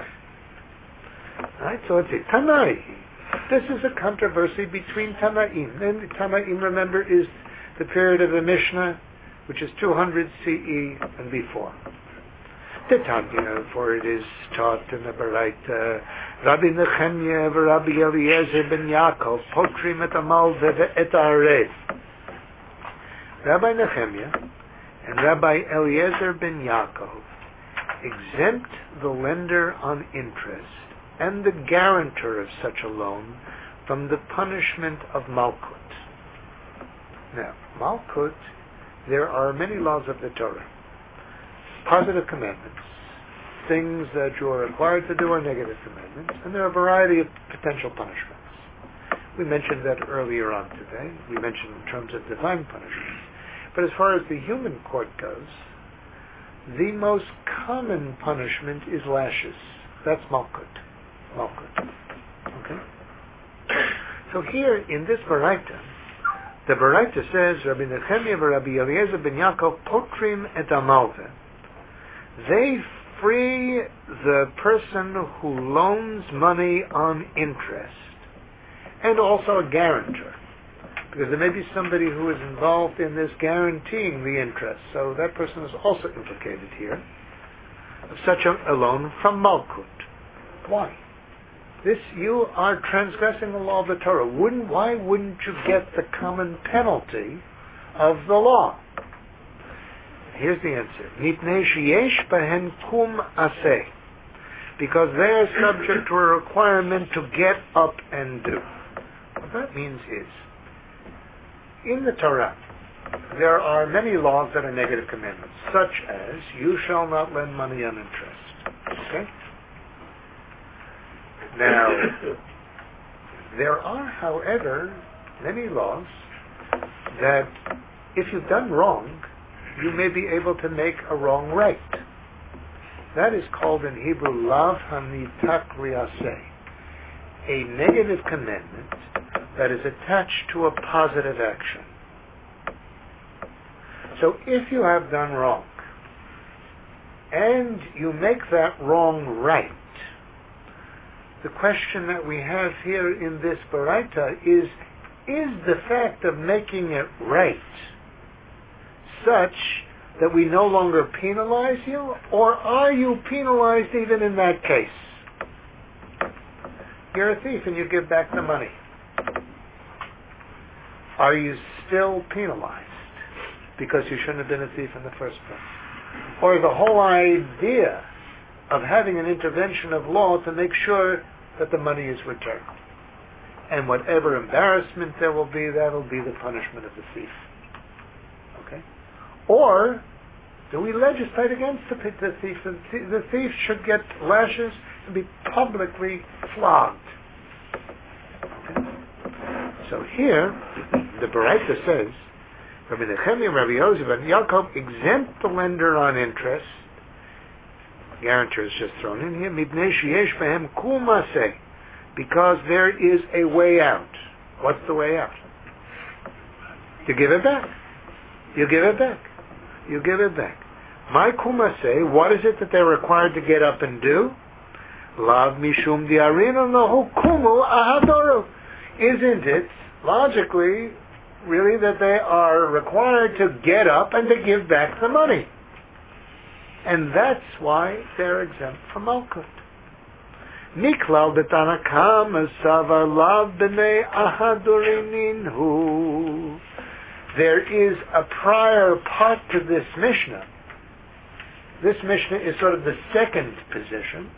Speaker 1: Right? So it's a Tanai. This is a controversy between Tanaim. And Tanaim, remember, is the period of the Mishnah, which is 200 CE and before. Titania, for it is taught in the Baraita, Rabbi Nechemia v'Rabbi Eliezer ben Yaakov potrim et amalve ve'et ha'arev. Rabbi Nechemia and Rabbi Eliezer ben Yaakov exempt the lender on interest and the guarantor of such a loan from the punishment of Malkut. Now, Malkut, there are many laws of the Torah. Positive commandments, things that you are required to do, are negative commandments, and there are a variety of potential punishments. We mentioned that earlier on today. We mentioned in terms of divine punishments. But as far as the human court goes, the most common punishment is lashes. That's Malkut. Okay? So here in this Baraita, the Baraita says, Rabbi Nechemia v'Rabbi Eliezer ben Yaakov potrim et amalve. They free the person who loans money on interest, and also a guarantor, because there may be somebody who is involved in this guaranteeing the interest, so that person is also implicated here, of such a loan from Malkut. Why? You are transgressing the law of the Torah. Why wouldn't you get the common penalty of the law? Here's the answer. Mipnei sheyesh behen kum aseh. Because they are subject to a requirement to get up and do. What that means is, in the Torah, there are many laws that are negative commandments, such as, you shall not lend money on interest. Okay? Now, there are, however, many laws that, if you've done wrong, you may be able to make a wrong right. That is called in Hebrew, lav hanitak liaseh, a negative commandment that is attached to a positive action. So if you have done wrong, and you make that wrong right, the question that we have here in this Baraita is the fact of making it right such that we no longer penalize you, or are you penalized even in that case? You're a thief and you give back the money. Are you still penalized because you shouldn't have been a thief in the first place? Or the whole idea of having an intervention of law to make sure that the money is returned, and whatever embarrassment there will be, that will be the punishment of the thief. Okay? Or do we legislate against the thief? The thief should get lashes and be publicly flogged. Okay? So here, the Baraita says, Rabbi Nechemia and Rabbi Eliezer ben Yaakov exempt the lender on interest. Guarantor is just thrown in here. Mibnei sheyesh behem kul maseh, because there is a way out. What's the way out? You give it back. You give it back. You give it back. My kumaseh, what is it that they're required to get up and do? Lav mishum diarino nohu kumu ahadoru. Isn't it logically really that they are required to get up and to give back the money? And that's why they're exempt from Malkut. Niklal betanakam savar lav b'nei ahadurininu. There is a prior part to this Mishnah. This Mishnah is sort of the second position.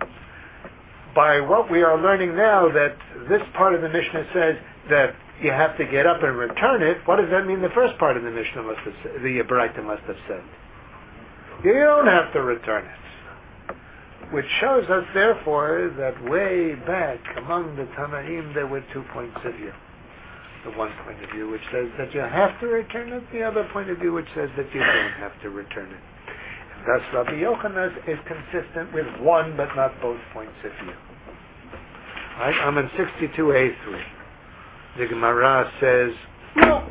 Speaker 1: By what we are learning now, that this part of the Mishnah says that you have to get up and return it. What does that mean? The first part of the Mishnah must have said, the Baraita must have said, you don't have to return it. Which shows us, therefore, that way back among the Tanaim there were 2 points of view. The one point of view which says that you have to return it, the other point of view which says that you don't have to return it. And thus Rabbi Yochanan is consistent with one but not both points of view. Right? I'm in 62a3. The Gemara says, no.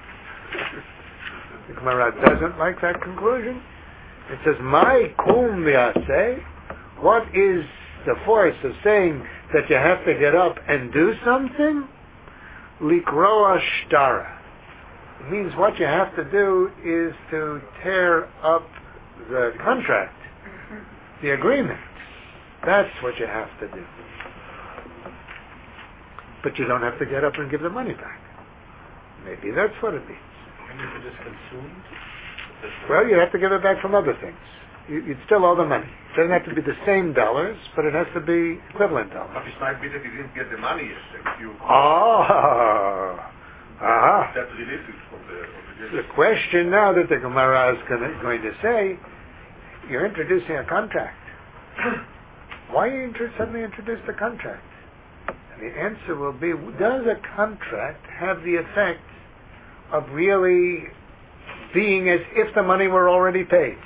Speaker 1: The Gemara doesn't like that conclusion. It says, my kum yaseh. What is the force of saying that you have to get up and do something? Likroa shtara. It means what you have to do is to tear up the contract. the agreement. That's what you have to do. But you don't have to get up and give the money back. Maybe that's what it means.
Speaker 9: And if it is consumed?
Speaker 1: Well, you have to give it back from other things. You'd still owe the money. It doesn't have to be the same dollars, but it has to be equivalent dollars.
Speaker 6: But it might be that you didn't get the money yet. If you that releases from the obligation.
Speaker 1: The question now that the Gemara is going to say, you're introducing a contract. Why you suddenly introduce the contract? And the answer will be, does a contract have the effect of really being as if the money were already paid?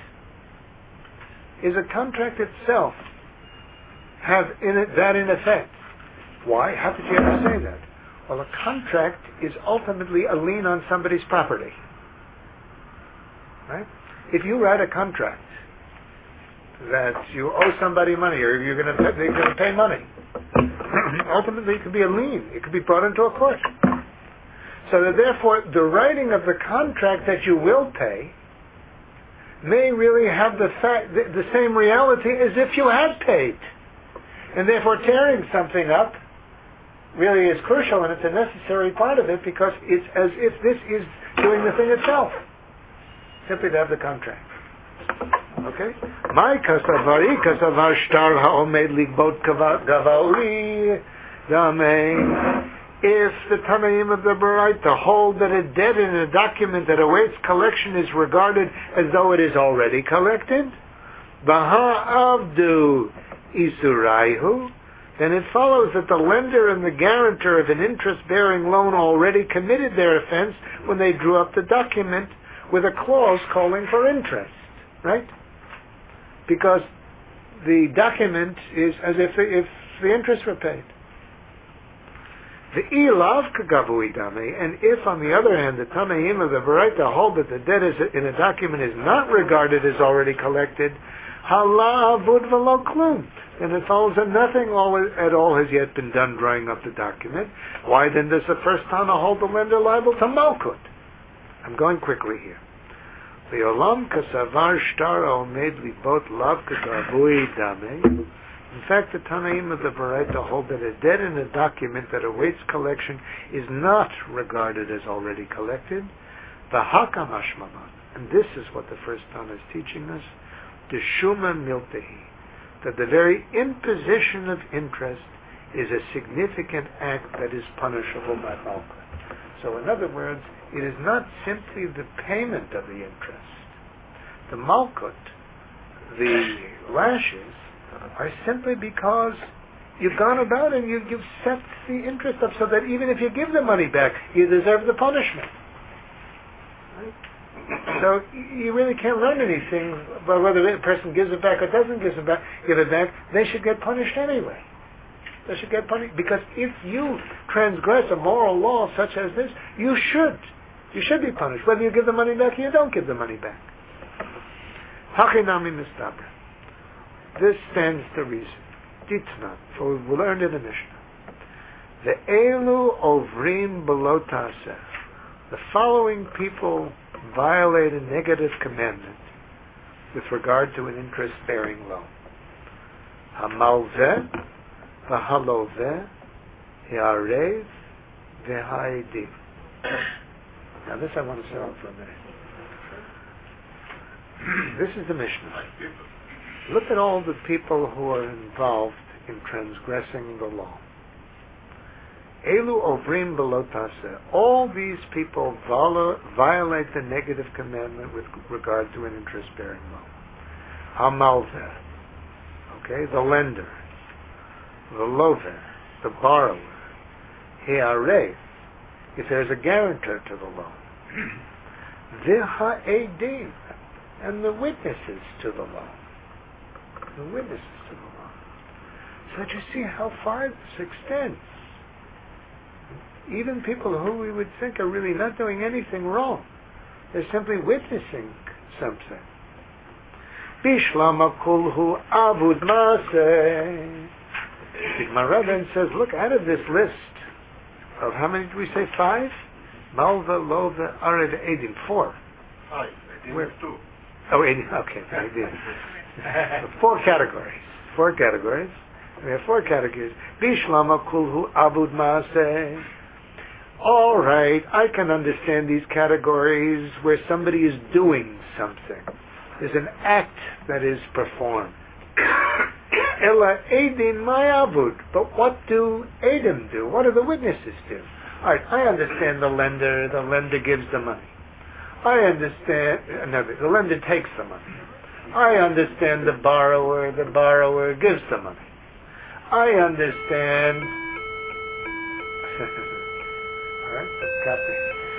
Speaker 1: Is a contract itself have in it that in effect? Why? How could you ever say that? Well, a contract is ultimately a lien on somebody's property. Right? If you write a contract that you owe somebody money, or they're going to pay money, ultimately it could be a lien. It could be brought into a court. So that therefore, the writing of the contract that you will pay may really have the same reality as if you had paid. And therefore tearing something up really is crucial, and it's a necessary part of it, because it's as if this is doing the thing itself. Simply to have the contract. Okay? My kasavari kasavar shtar ha'omed ligbot gavauri damei. If the Tanaim of the Baraita hold that a debt in a document that awaits collection is regarded as though it is already collected, Baha'avdu Isuraihu, then it follows that the lender and the guarantor of an interest-bearing loan already committed their offense when they drew up the document with a clause calling for interest, right? Because the document is as if the interest were paid. The ilav kagavui dame, and if on the other hand the Tanaim of the Baraita hold that the debt in a document is not regarded as already collected, hala avud v'lo klum, then it follows that nothing at all has yet been done drawing up the document. Why then does the first Tana hold the lender liable to malkut? I'm going quickly here. The olam kasavar shtar omed libot lav kagavui dame. In fact, the Tanaim of the Baraita hold that a debt in a document that awaits collection is not regarded as already collected. The Hakam Ashmaman, and this is what the first Tana is teaching us, the Shuma Miltehi, that the very imposition of interest is a significant act that is punishable by Malkut. So in other words, it is not simply the payment of the interest. The Malkut, the lashes, are simply because you've gone about and you've set the interest up so that even if you give the money back, you deserve the punishment. Right? So you really can't learn anything about whether a person gives it back or doesn't give it back. They should get punished anyway. They should get punished, because if you transgress a moral law such as this, you should be punished, whether you give the money back or you don't give the money back. Hachinami mistabra. This stands to reason. Ditnan, for we learned in the Mishnah. The elu ovrim below taseh. The following people violate a negative commandment with regard to an interest-bearing loan. Hamalveh, v'haloveh, ha'arev, v'ha'edim. Now this I want to sit on for a minute. This is the Mishnah. Look at all the people who are involved in transgressing the law. Elu ovrim below taseh. All these people violate the negative commandment with regard to an interest-bearing loan. Hamalveh, okay, the lender. The loveh, the borrower. He'arev, if there's a guarantor to the loan. V'ha'edim, and the witnesses to the loan. The witnesses to the law. So that you see how far this extends. Even people who we would think are really not doing anything wrong, they're simply witnessing something. Bishlama kulhu avud maseh. The Gemara then says, look, out of this list of how many did we say? 5? Malva, Lova, Arev, Edim. 4.
Speaker 6: 5. Edim is 2.
Speaker 1: Oh, Edim. Okay, I did. Four categories. We have four categories. Bishlama kulhu abud maaseh. All right, I can understand these categories where somebody is doing something. There's an act that is performed. Ela edin ma'avud. But what do edim do? What do the witnesses do? All right, I understand the lender gives the money. I understand, the lender takes the money. I understand the borrower gives the money. I understand. All right, let's copy.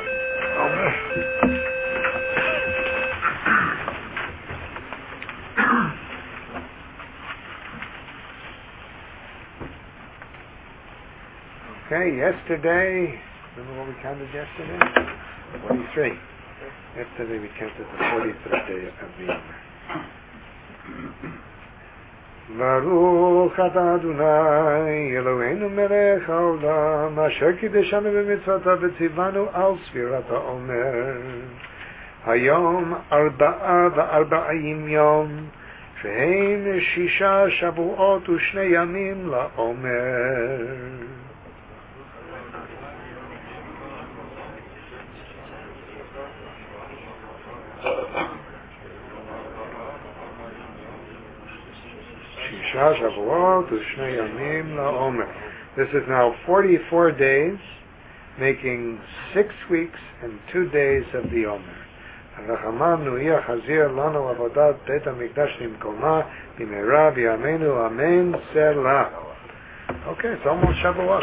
Speaker 1: Okay, yesterday, remember what we counted yesterday? 43. Yesterday we counted the 43rd day of the year. Baruch atah Adonai Eloheinu melech haolam asher kideshanu b'mitzvotav v'tzivanu al sfirat ha'omer hayom 44 yom shehem 6 shavuot ו2 yamim la'omer. This is now 44 days, making 6 weeks and 2 days of the Omer. Okay, it's almost Shavuot.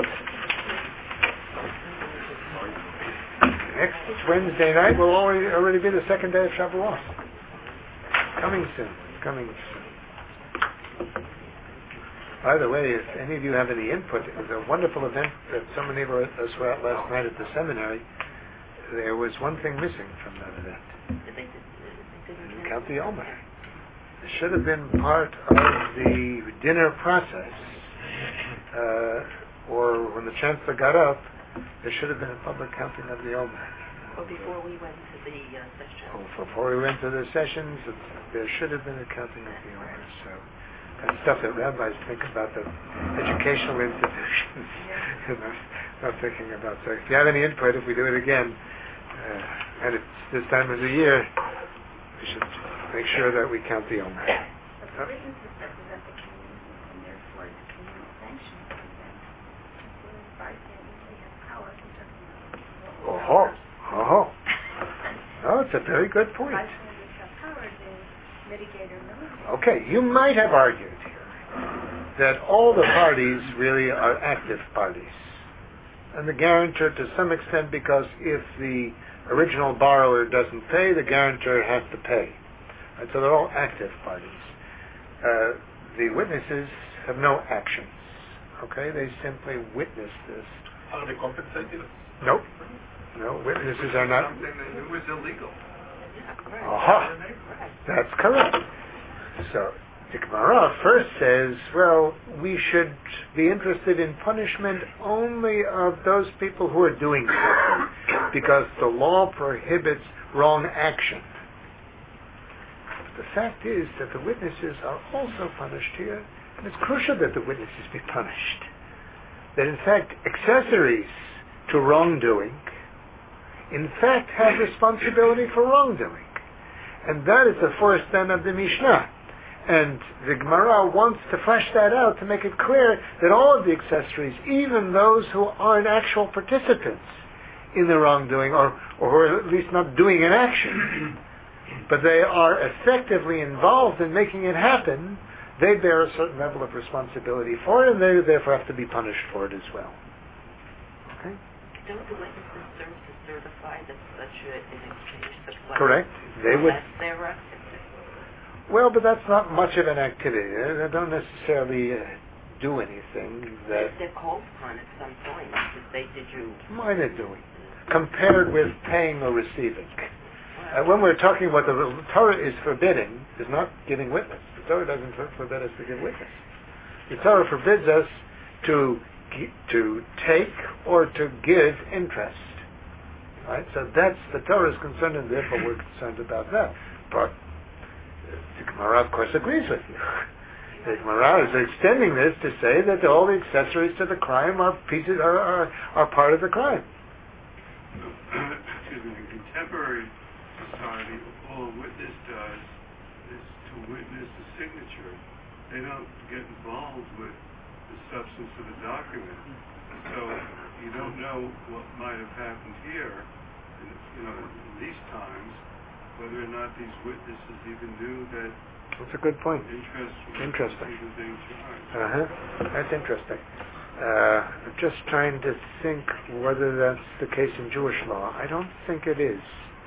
Speaker 1: Next Wednesday night will already be the second day of Shavuot. Coming soon. By the way, if any of you have any input, it was a wonderful event that so many of us were at last night at the seminary. There was one thing missing from that event. Count the Omer. It should have been part of the dinner process, or when the chancellor got up, there should have been a public counting of the Omer.
Speaker 10: Or before we went to the session.
Speaker 1: Before we went to the sessions, there should have been a counting of the Omer. So. And stuff that rabbis think about the educational institutions, not thinking about. So if you have any input, if we do it again, and it's this time of the year, we should make sure that we count the Omer.
Speaker 10: But the witnesses represent the community, and therefore the communal sanction of the event. By saying we have power to just... Oh, it's a very good point. Okay, you might have argued here that all the parties really are active parties. And the guarantor to some extent, because if the original borrower doesn't pay, the guarantor has to pay. Right, so they're all active parties. The witnesses have no actions. Okay, they simply witness this.
Speaker 6: Are they compensated?
Speaker 1: Nope. No, witnesses are not.
Speaker 5: Something they knew was illegal.
Speaker 1: That's correct. So, the Gemara first says, well, we should be interested in punishment only of those people who are doing something, because the law prohibits wrong action. But the fact is that the witnesses are also punished here, and it's crucial that the witnesses be punished. That in fact, accessories to wrongdoing, in fact, have responsibility for wrongdoing. And that is the first then of the Mishnah. And the Gemara wants to flesh that out to make it clear that all of the accessories, even those who aren't actual participants in the wrongdoing, or at least not doing an action, but they are effectively involved in making it happen, they bear a certain level of responsibility for it, and they therefore have to be punished for it as well. Okay?
Speaker 10: Don't the witnesses serve to certify that such an exchange took place?
Speaker 1: Correct. They would.
Speaker 10: Their activity.
Speaker 1: Well, but that's not much of an activity. They don't necessarily do anything that...
Speaker 10: They're called upon at some point to say, did you...
Speaker 1: Minor doing. Compared with paying or receiving. When we're talking what the Torah is forbidding, is not giving witness. The Torah doesn't forbid us to give witness. The Torah forbids us to take or to give interest. Right? So that's the Torah is concerned, and therefore we're concerned about that. But the
Speaker 10: Gemara, of course, agrees with you. The Gemara is extending this to say that all the accessories to the crime are part of the crime.
Speaker 11: Excuse me. In contemporary society, all a witness does is to witness the signature. They don't get involved with the substance of the document. So you don't know what might have happened here, in these times, whether or not these witnesses even knew that.
Speaker 10: That's a good point.
Speaker 11: Interesting.
Speaker 10: That's interesting. I'm just trying to think whether that's the case in Jewish law. I don't think it is.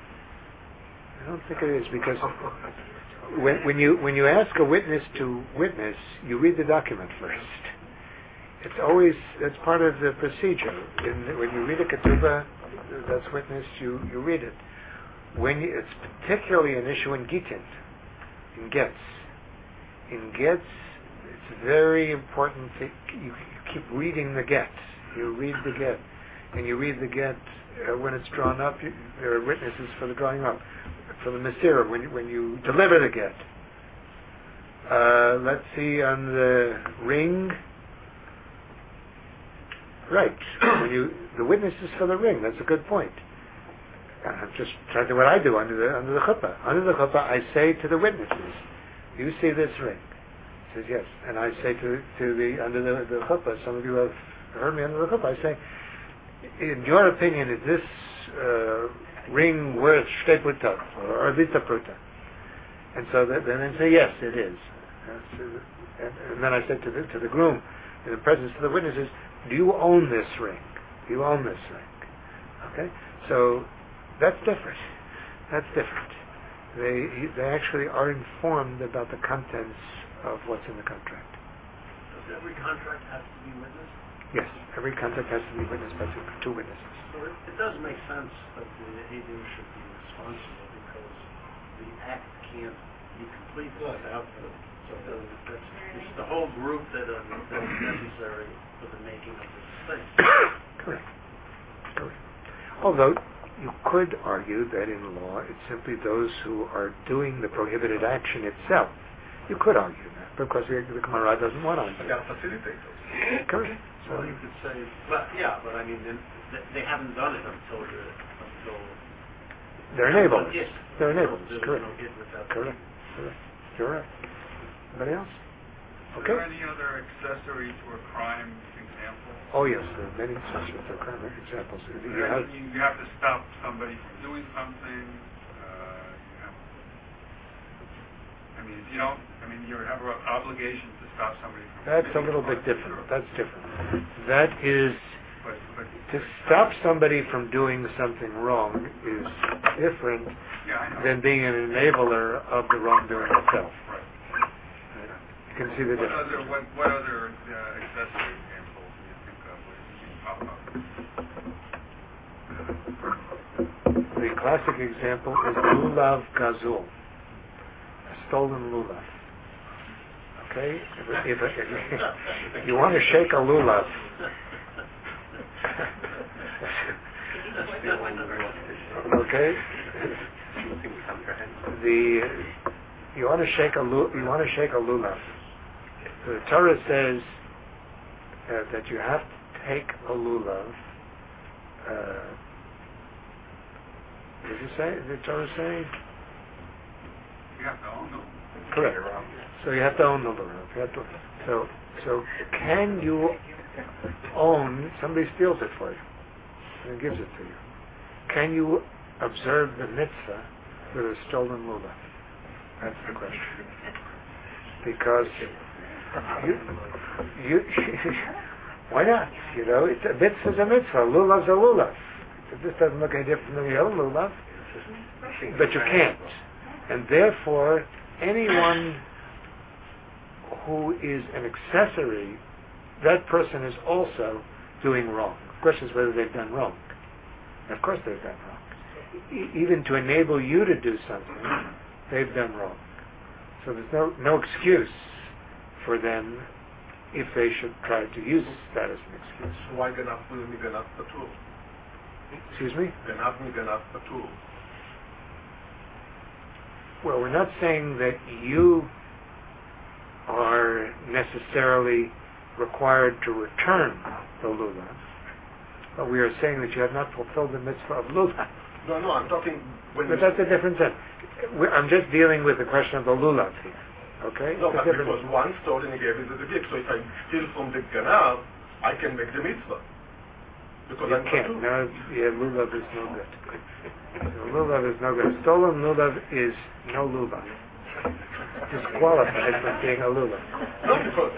Speaker 10: Because when you ask a witness to witness, you read the document first. That's part of the procedure. When you read a ketubah that's witness, you read it. It's particularly an issue in Gittin, in Getz. In Getz, it's very important that you keep reading the Get. You read the Get. And you read the Get when it's drawn up. There are witnesses for the drawing up. For the Mesirah, when you deliver the Get. Let's see, on the ring. Right. The witnesses for the ring. That's a good point. I'm just trying to do what I do under the chuppah. Under the chuppah, I say to the witnesses, "You see this ring?" He says yes, and I say to the under the chuppah. Some of you have heard me under the chuppah. I say, "In your opinion, is this ring worth shtei prutot or vita pruta?" And so then they say, "Yes, it is." And then I say to the groom, in the presence of the witnesses, "Do you own this ring? Do you own this ring?" Okay, so. That's different. They actually are informed about the contents of what's in the contract.
Speaker 8: Does every contract have to be witnessed?
Speaker 10: Yes, every contract has to be witnessed by two witnesses.
Speaker 8: So it does make sense that the Eidim should be responsible because the act can't be completed without them. So it's the whole group that is necessary for the making of this thing.
Speaker 10: Correct. Although you could argue that in law it's simply those who are doing the prohibited action itself. You could argue that because the Gemara doesn't want to argue.
Speaker 6: They are facilitators.
Speaker 10: Correct.
Speaker 8: So you could say, but I mean, they haven't done it until
Speaker 10: they're enabled.
Speaker 8: Yes.
Speaker 10: They're enabled.
Speaker 8: There's
Speaker 10: Correct.
Speaker 8: no hit without
Speaker 10: Correct. You're right. Anybody else? Okay.
Speaker 5: Is there any other accessory to a crime example?
Speaker 10: Oh yes, there are many such crime examples.
Speaker 5: You have to stop somebody from doing something. If you don't, you have an obligation to stop somebody from.
Speaker 10: That's a little bit different. That's different. That is, to stop somebody from doing something wrong is different than being an enabler of the wrongdoing itself.
Speaker 5: Right.
Speaker 10: You can see the difference.
Speaker 5: What other accessory examples do you think of where you pop up?
Speaker 10: The classic example is lulav gazul, a stolen lulav. Okay, if you want to shake a lulav, okay, you want to shake a lulav. The Torah says that you have to take a lulav. Does it say? Did the Torah say?
Speaker 5: You have to own them.
Speaker 10: Correct. So you have to own the lulav. So can you own? Somebody steals it for you and gives it to you. Can you observe the mitzvah with a stolen lulav? That's the question. Because you why not? It's a mitzvah's a mitzvah. Lulav's a lulav. This doesn't look any different than the other lulav, but you can't. And therefore, anyone who is an accessory, that person is also doing wrong. The question is whether they've done wrong. And of course they've done wrong. Even to enable you to do something, they've done wrong. So there's no excuse for them if they should try to use that as an excuse.
Speaker 6: Why ganaf miganaf patur?
Speaker 10: Excuse me?
Speaker 6: Ganaf miganaf patur.
Speaker 10: Well, we're not saying that you are necessarily required to return the lulav, but we are saying that you have not fulfilled the mitzvah of lulav.
Speaker 6: No, I'm talking when.
Speaker 10: But that's a different sense. I'm just dealing with the question of the lulav here. Okay?
Speaker 6: No, but because one stole and he gave it as a gift. So if I steal from the ganav, I can make the mitzvah. Because
Speaker 10: you
Speaker 6: I'm
Speaker 10: can't. No, lulav is no good. Lulav is no good. Stolen lulav is no lulav. Disqualified from being a lulav.
Speaker 6: No, because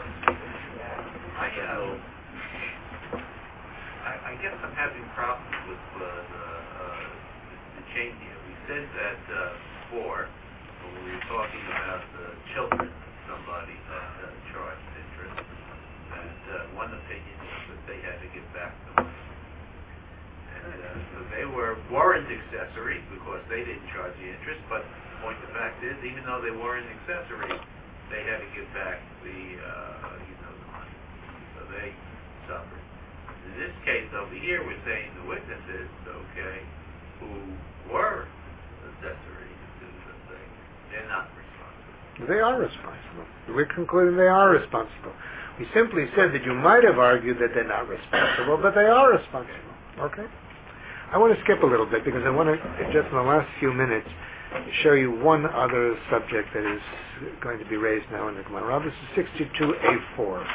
Speaker 3: I guess I'm having problems with the chain here. We said that before, when we were talking about the children, somebody had charged interest, and one opinion was that they had to give back the money. And so they weren't accessories because they didn't charge the interest, but the point of the fact is, even though they weren't accessories, they had to give back the money. So they suffered. In this case over here, we're saying the witnesses, who were accessories to the thing, they're not responsible.
Speaker 10: They are responsible. We're concluding they are responsible. We simply said that you might have argued that they're not responsible, but they are responsible. Okay? I want to skip a little bit because I want to, just in the last few minutes, show you one other subject that is going to be raised now in the Gemara. This is 62A4.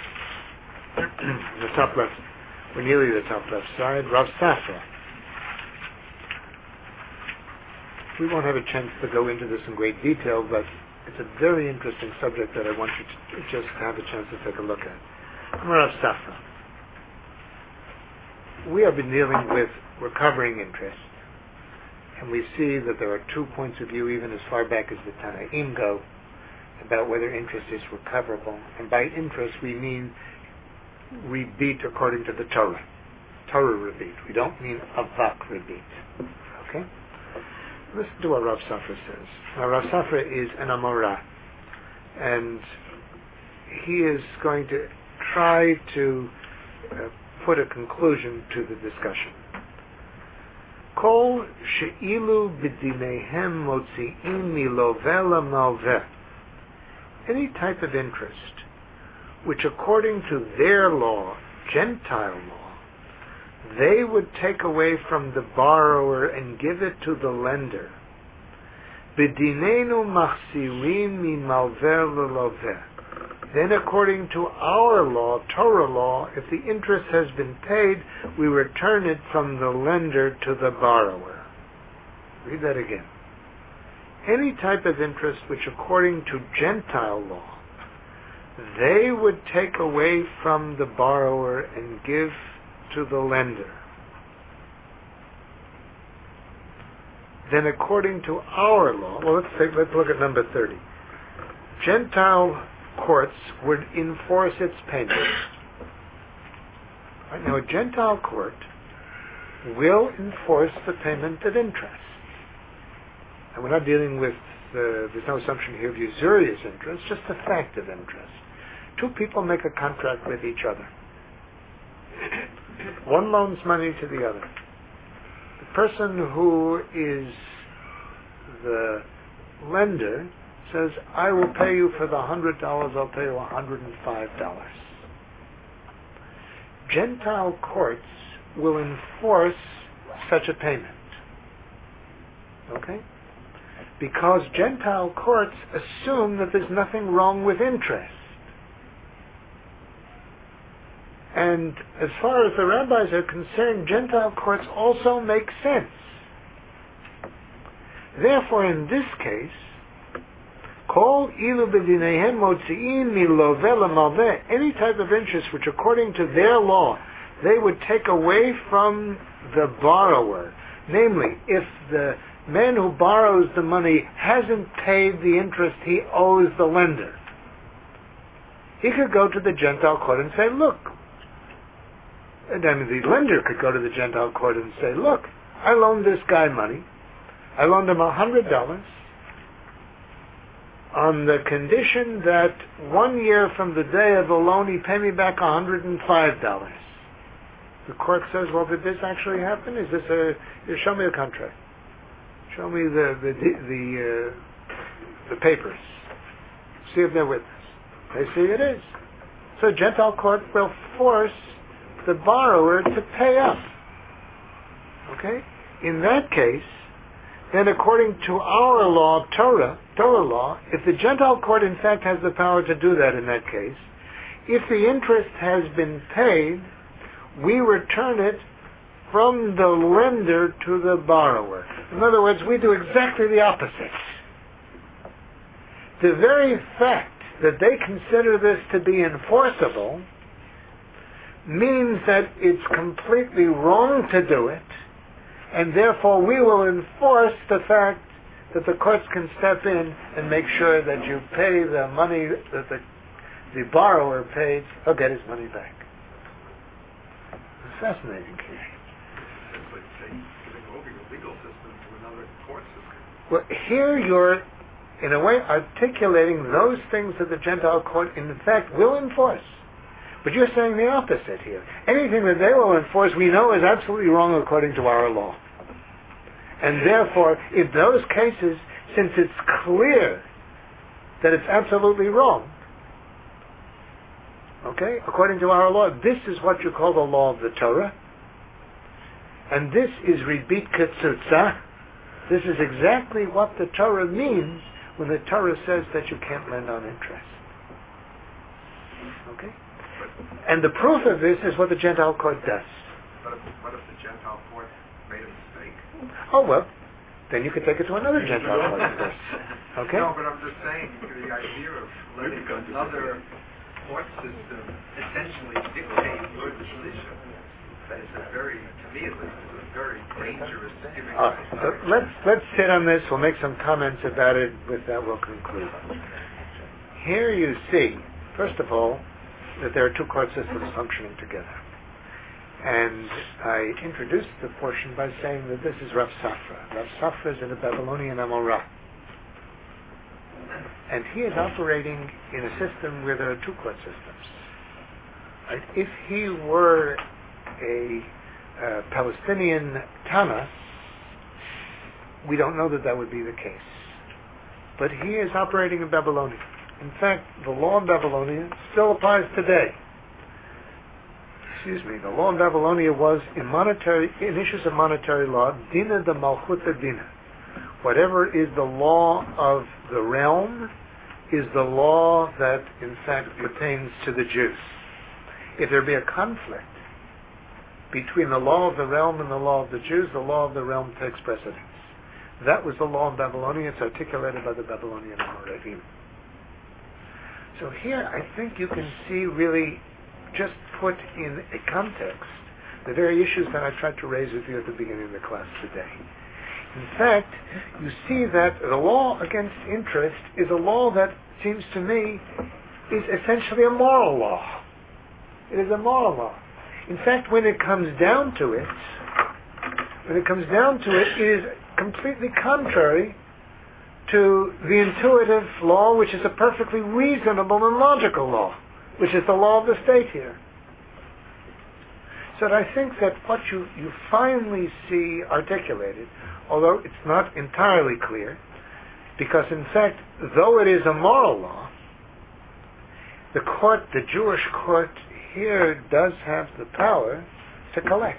Speaker 10: The top left. We're nearly the top left side. Rav Safra. We won't have a chance to go into this in great detail, but it's a very interesting subject that I want you to just have a chance to take a look at. Rav Safra. We have been dealing with recovering interest, and we see that there are 2 points of view, even as far back as the Tanaim go, about whether interest is recoverable. And by interest, we mean rebit according to the Torah. Torah rebit. We don't mean avak rebit. Okay? Listen to what Rav Safra says. Now, Rav Safra is an Amorah, and he is going to try to put a conclusion to the discussion. Kol she'ilu b'dinehem motzi'im miloveh malveh. Any type of interest which according to their law, Gentile law, they would take away from the borrower and give it to the lender. B'dinenu machsirim mimalveh leloveh. Then according to our law, Torah law, if the interest has been paid, we return it from the lender to the borrower. Read that again. Any type of interest which according to Gentile law, they would take away from the borrower and give to the lender. Then according to our law, well, let's look at number 30. Gentile courts would enforce its payment. Right, now, a Gentile court will enforce the payment of interest. And we're not dealing with, there's no assumption here of usurious interest, just the fact of interest. Two people make a contract with each other. One loans money to the other. The person who is the lender says, I will pay you for the $100, I'll pay you $105. Gentile courts will enforce such a payment. Okay? Because Gentile courts assume that there's nothing wrong with interest. And as far as the rabbis are concerned, Gentile courts also make sense. Therefore, in this case, Kol ilu b'dinehem motzi'im miloveh lemalveh, any type of interest which according to their law they would take away from the borrower. Namely, if the man who borrows the money hasn't paid the interest he owes the lender, he could go to the Gentile court and say, look, and then the lender could go to the Gentile court and say, look, I loaned this guy money. I loaned him $100 on the condition that 1 year from the day of the loan he pay me back $105. The court says, well, did this actually happen? Is this you show me a contract. Show me the papers. See if they're witness. They say it is. So a Gentile court will force the borrower to pay up. Okay? In that case, then according to our law, Torah law, if the Gentile court in fact has the power to do that in that case, if the interest has been paid, we return it from the lender to the borrower. In other words, we do exactly the opposite. The very fact that they consider this to be enforceable means that it's completely wrong to do it, and therefore we will enforce the fact that the courts can step in and make sure that you pay the money that the borrower paid. He'll get his money back. It's fascinating. Well, here you're, in a way, articulating those things that the Gentile court, in fact, will enforce. But you're saying the opposite here. Anything that they will enforce, we know is absolutely wrong according to our law. And therefore, in those cases, since it's clear that it's absolutely wrong, okay, according to our law, this is what you call the law of the Torah. And this is ribit ketzutza. This is exactly what the Torah means when the Torah says that you can't lend on interest. Okay? And the proof of this is what the Gentile court does.
Speaker 5: What if the Gentile court made a mistake?
Speaker 10: Oh, well, then you could take it to another Gentile court. Okay?
Speaker 5: No, but I'm just saying, the idea of letting another court system essentially dictate your decision is a very, to me at least, is a very dangerous giving.
Speaker 10: So let's sit on this. We'll make some comments about it. With that, we'll conclude. Here you see, first of all, that there are two court systems functioning together. And I introduced the portion by saying that this is Rav Safra. Rav Safra is in the Babylonian Amorah. And he is operating in a system where there are two court systems. Right? If he were a Palestinian Tana, we don't know that that would be the case. But he is operating in Babylonia. In fact, the law in Babylonia still applies today. The law in Babylonia was in issues of monetary law, Dina de Malchuta Dina. Whatever is the law of the realm is the law that in fact pertains to the Jews. If there be a conflict between the law of the realm and the law of the Jews, the law of the realm takes precedence. That was the law in Babylonia. It's articulated by the Babylonian Amoraim. So here I think you can see really just put in a context the very issues that I tried to raise with you at the beginning of the class today. In fact, you see that the law against interest is a law that seems to me is essentially a moral law. It is a moral law. In fact, when it comes down to it, it is completely contrary to the intuitive law, which is a perfectly reasonable and logical law, which is the law of the state here. So I think that what you finally see articulated, although it's not entirely clear, because in fact, though it is a moral law, the Jewish court here does have the power to collect.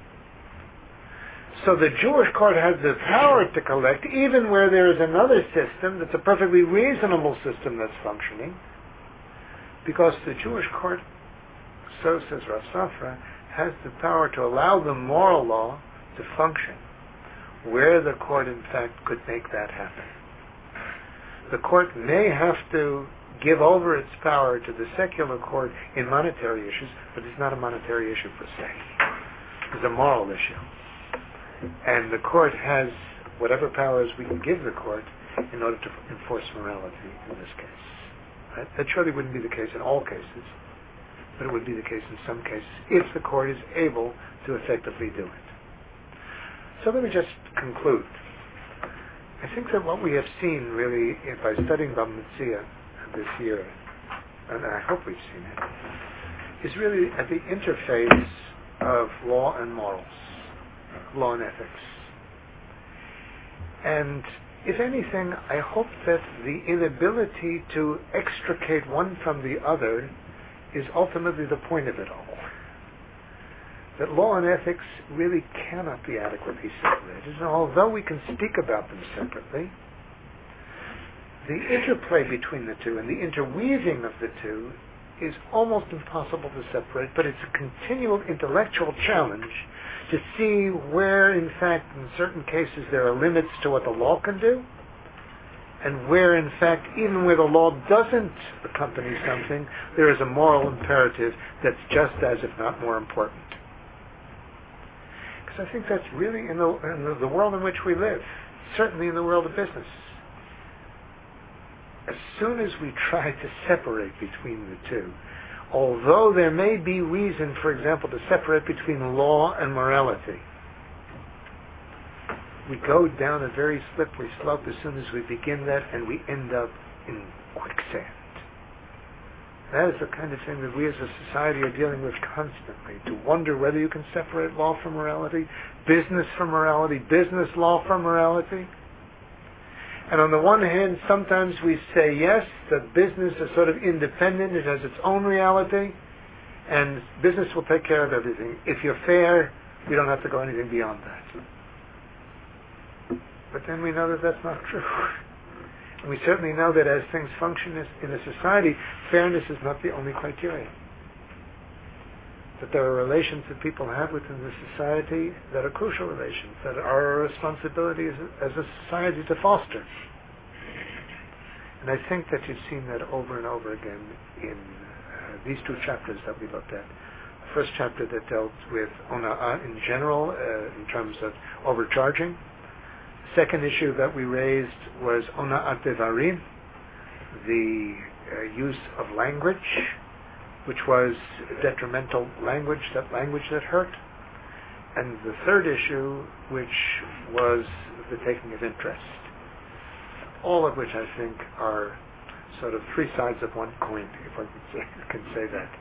Speaker 10: So the Jewish court has the power to collect, even where there is another system that's a perfectly reasonable system that's functioning, because the Jewish court, so says Rav Safra, has the power to allow the moral law to function, where the court in fact could make that happen. The court may have to give over its power to the secular court in monetary issues, but it's not a monetary issue per se. It's a moral issue. And the court has whatever powers we can give the court in order to enforce morality in this case. Right? That surely wouldn't be the case in all cases, but it would be the case in some cases if the court is able to effectively do it. So let me just conclude. I think that what we have seen really by studying Bava Metzia this year, and I hope we've seen it, is really at the interface of law and morals, law and ethics. And if anything, I hope that the inability to extricate one from the other is ultimately the point of it all. That law and ethics really cannot be adequately separated. And although we can speak about them separately, the interplay between the two and the interweaving of the two is almost impossible to separate, but it's a continual intellectual challenge to see where, in fact, in certain cases there are limits to what the law can do, and where, in fact, even where the law doesn't accompany something, there is a moral imperative that's just as, if not more important. Because I think that's really in the world in which we live, certainly in the world of business. As soon as we try to separate between the two, although there may be reason, for example, to separate between law and morality, we go down a very slippery slope as soon as we begin that, and we end up in quicksand. That is the kind of thing that we as a society are dealing with constantly, to wonder whether you can separate law from morality, business from morality, business law from morality. And on the one hand, sometimes we say, yes, that business is sort of independent, it has its own reality, and business will take care of everything. If you're fair, we don't have to go anything beyond that. But then we know that that's not true. And we certainly know that as things function in a society, fairness is not the only criterion. That there are relations that people have within the society that are crucial relations, that are our responsibility as a society to foster. And I think that you've seen that over and over again in these two chapters that we looked at. The first chapter that dealt with ona'ah in general, in terms of overcharging. The second issue that we raised was ona'at devarim, the use of language, which was detrimental language that hurt. And the third issue, which was the taking of interest. All of which I think are sort of three sides of one coin, if I can say that.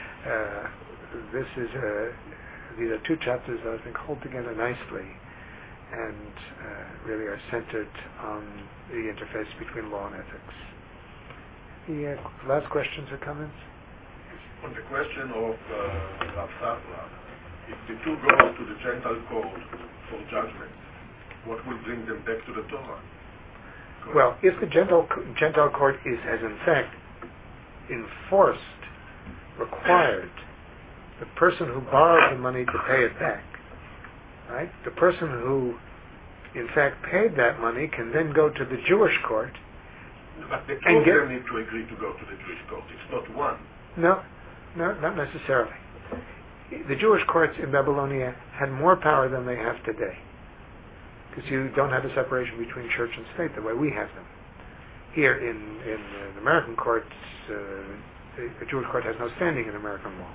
Speaker 10: These are two chapters that I think hold together nicely and really are centered on the interface between law and ethics. The last questions or comments?
Speaker 6: On the question of Rav Safra, if the two go to the Gentile code for judgment, what will bring them back to the Torah?
Speaker 10: Well, if the Gentile court has in fact enforced, required the person who borrowed the money to pay it back, right? The person who in fact paid that money can then go to the Jewish court.
Speaker 6: But the two of them need to agree to go to the Jewish court. It's not one.
Speaker 10: No, not necessarily. The Jewish courts in Babylonia had more power than they have today, because you don't have a separation between church and state the way we have them. Here in the American courts, the Jewish court has no standing in American law.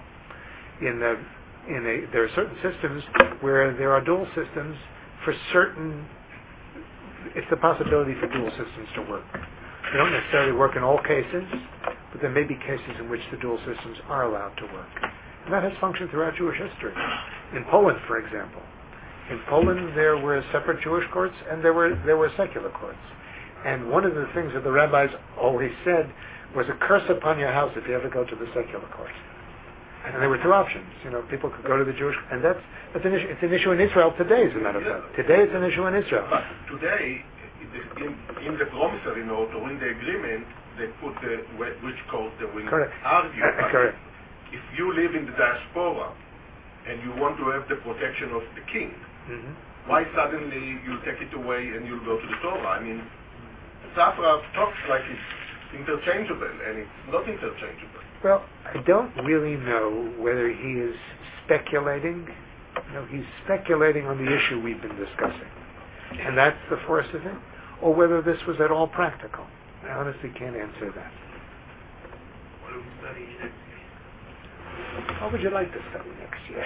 Speaker 10: There are certain systems where there are dual systems for certain. It's the possibility for dual systems to work. They don't necessarily work in all cases, but there may be cases in which the dual systems are allowed to work. And that has functioned throughout Jewish history. In Poland, for example. In Poland, there were separate Jewish courts and there were secular courts. And one of the things that the rabbis always said was a curse upon your house if you ever go to the secular court. And there were two options. People could go to the Jewish, and that's an issue. It's an issue in Israel today, as a matter of fact. Today, it's an issue in Israel.
Speaker 6: But today, in the promissory note or in the agreement, they put which court they will argue.
Speaker 10: Correct.
Speaker 6: If you live in the diaspora and you want to have the protection of the king, why suddenly you take it away and you'll go to the Torah? I mean, Safra talks like it's interchangeable, and it's not interchangeable.
Speaker 10: Well, I don't really know whether he is speculating. He's speculating on the issue we've been discussing. And that's the force of it. Or whether this was at all practical. I honestly can't answer that.
Speaker 3: What are we studying next year?
Speaker 10: What would you like to study next year?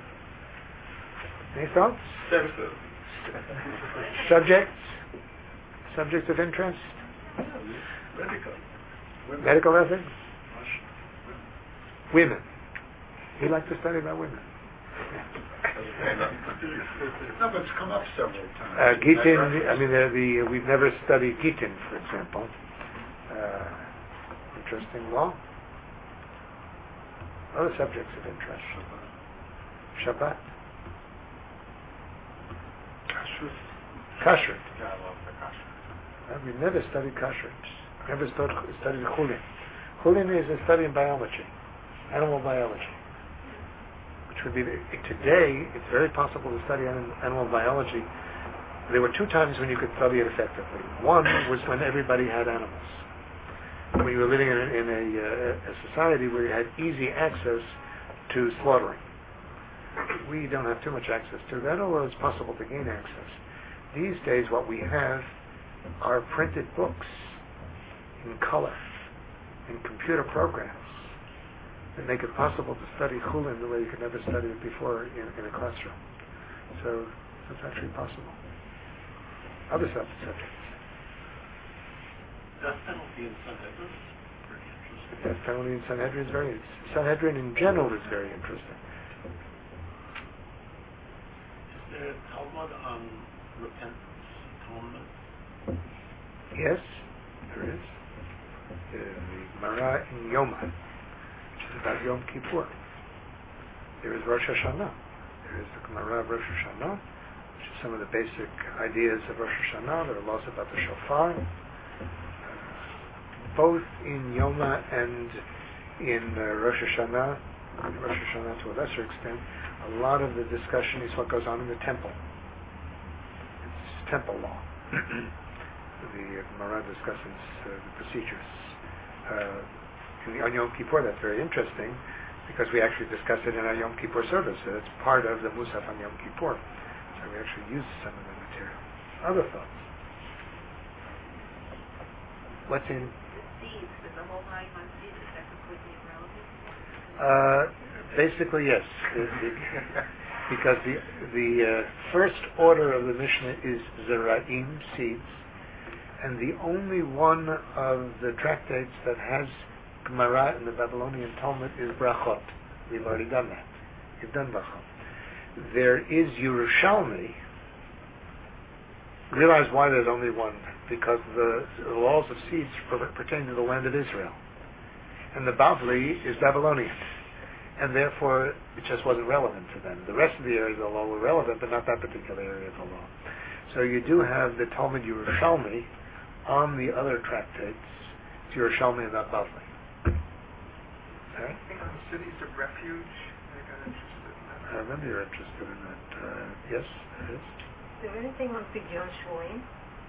Speaker 10: Any thoughts? Subjects of interest? Medical ethics? Women. He'd like to study about women.
Speaker 8: No, but it's come up several times.
Speaker 10: Gittin, I mean, we've never studied Gittin, for example. Interesting law. Other subjects of interest. Shabbat. Kashrut. We've never studied kashrut. Never studied chulin. Chulin is a study in biology, animal biology. Which would be, today, it's very possible to study animal biology. There were two times when you could study it effectively. One was when everybody had animals. When you were living in a society where you had easy access to slaughtering. We don't have too much access to that, although it's possible to gain access. These days, what we have are printed books in color, in computer programs, that make it possible to study chulin the way you could never study it before in a classroom. So it's actually possible. Other subjects.
Speaker 9: Death penalty in Sanhedrin is pretty interesting.
Speaker 10: Death penalty in Sanhedrin Sanhedrin in general is very interesting.
Speaker 9: Is there a Talmud on repentance, atonement?
Speaker 10: Yes, there is. The Gemara in Yoma, which is about Yom Kippur. There is Rosh Hashanah. There is the Gemara of Rosh Hashanah, which is some of the basic ideas of Rosh Hashanah. There are laws about the shofar. Both in Yoma and in Rosh Hashanah to a lesser extent, a lot of the discussion is what goes on in the temple. It's temple law. The Gemara discusses the procedures. On Yom Kippur, that's very interesting because we actually discuss it in our Yom Kippur service. It's part of the Musaf on Yom Kippur. So we actually use some of the material. Other thoughts? What's in?
Speaker 12: Is the whole volume on seeds, is that completely irrelevant?
Speaker 10: Basically, yes. Because the first order of the Mishnah is Zera'im, seeds, and the only one of the tractates that has Gemara in the Babylonian Talmud is Brachot. We've already done that. We've done Brachot. There is Yerushalmi. Realize why there's only one. Because the laws of seeds pertain to the land of Israel. And the Bavli is Babylonian. And therefore, it just wasn't relevant to them. The rest of the areas of the law were relevant, but not that particular area of the law. So you do have the Talmud Yerushalmi on the other tractates. It's Yerushalmi and not Bavli. Okay?
Speaker 5: Cities of refuge, I got interested in that.
Speaker 10: I remember you're interested in that. Yes, it is.
Speaker 12: Is there anything on Pidyon Shvuim?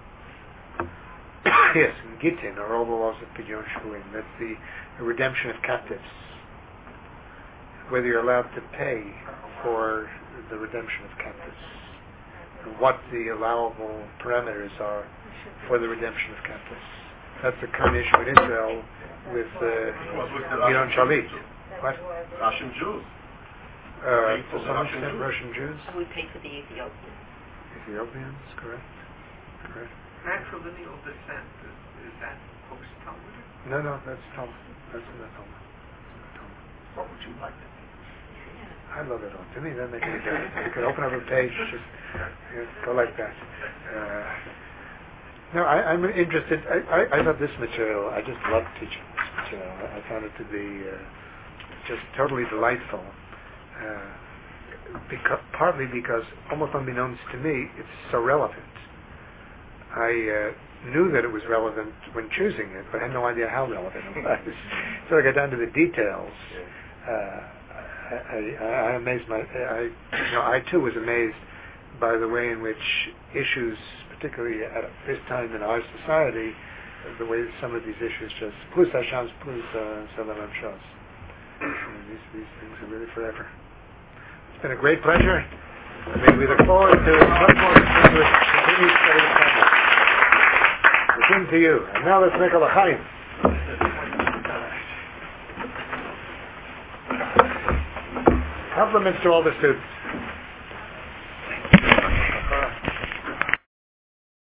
Speaker 10: Yes, in Gittin are all the laws of Pidyon Shvuim. That's the redemption of captives. Whether you're allowed to pay for the redemption of captives. And what the allowable parameters are for the redemption of captives. That's the current issue in Israel with Gidon Shalit. What?
Speaker 6: Russian Jews.
Speaker 10: To some extent, Russian Jews.
Speaker 12: And we pay for the Ethiopians.
Speaker 10: Ethiopians, correct.
Speaker 5: Matrilineal descent, is that post-Talmudic?
Speaker 10: No, that's Talmud. That's in the Talmud.
Speaker 5: What would you like to be?
Speaker 10: I love it all. To me, that makes any difference. You could open up a page, just go like that. No, I'm interested. I thought this material, I just loved teaching this material. I found it to be just totally delightful. Partly because, almost unbeknownst to me, it's so relevant. I knew that it was relevant when choosing it, but I had no idea how relevant it was. So I got down to the details. I too was amazed by the way in which issues, particularly at this time in our society, the way some of these issues just plus Hashem's plus Salam Shas. These things are really forever. It's been a great pleasure. We look forward to much more continued study of Talmud. Listen to you. And now let's make a l'chaim. Compliments to all the students.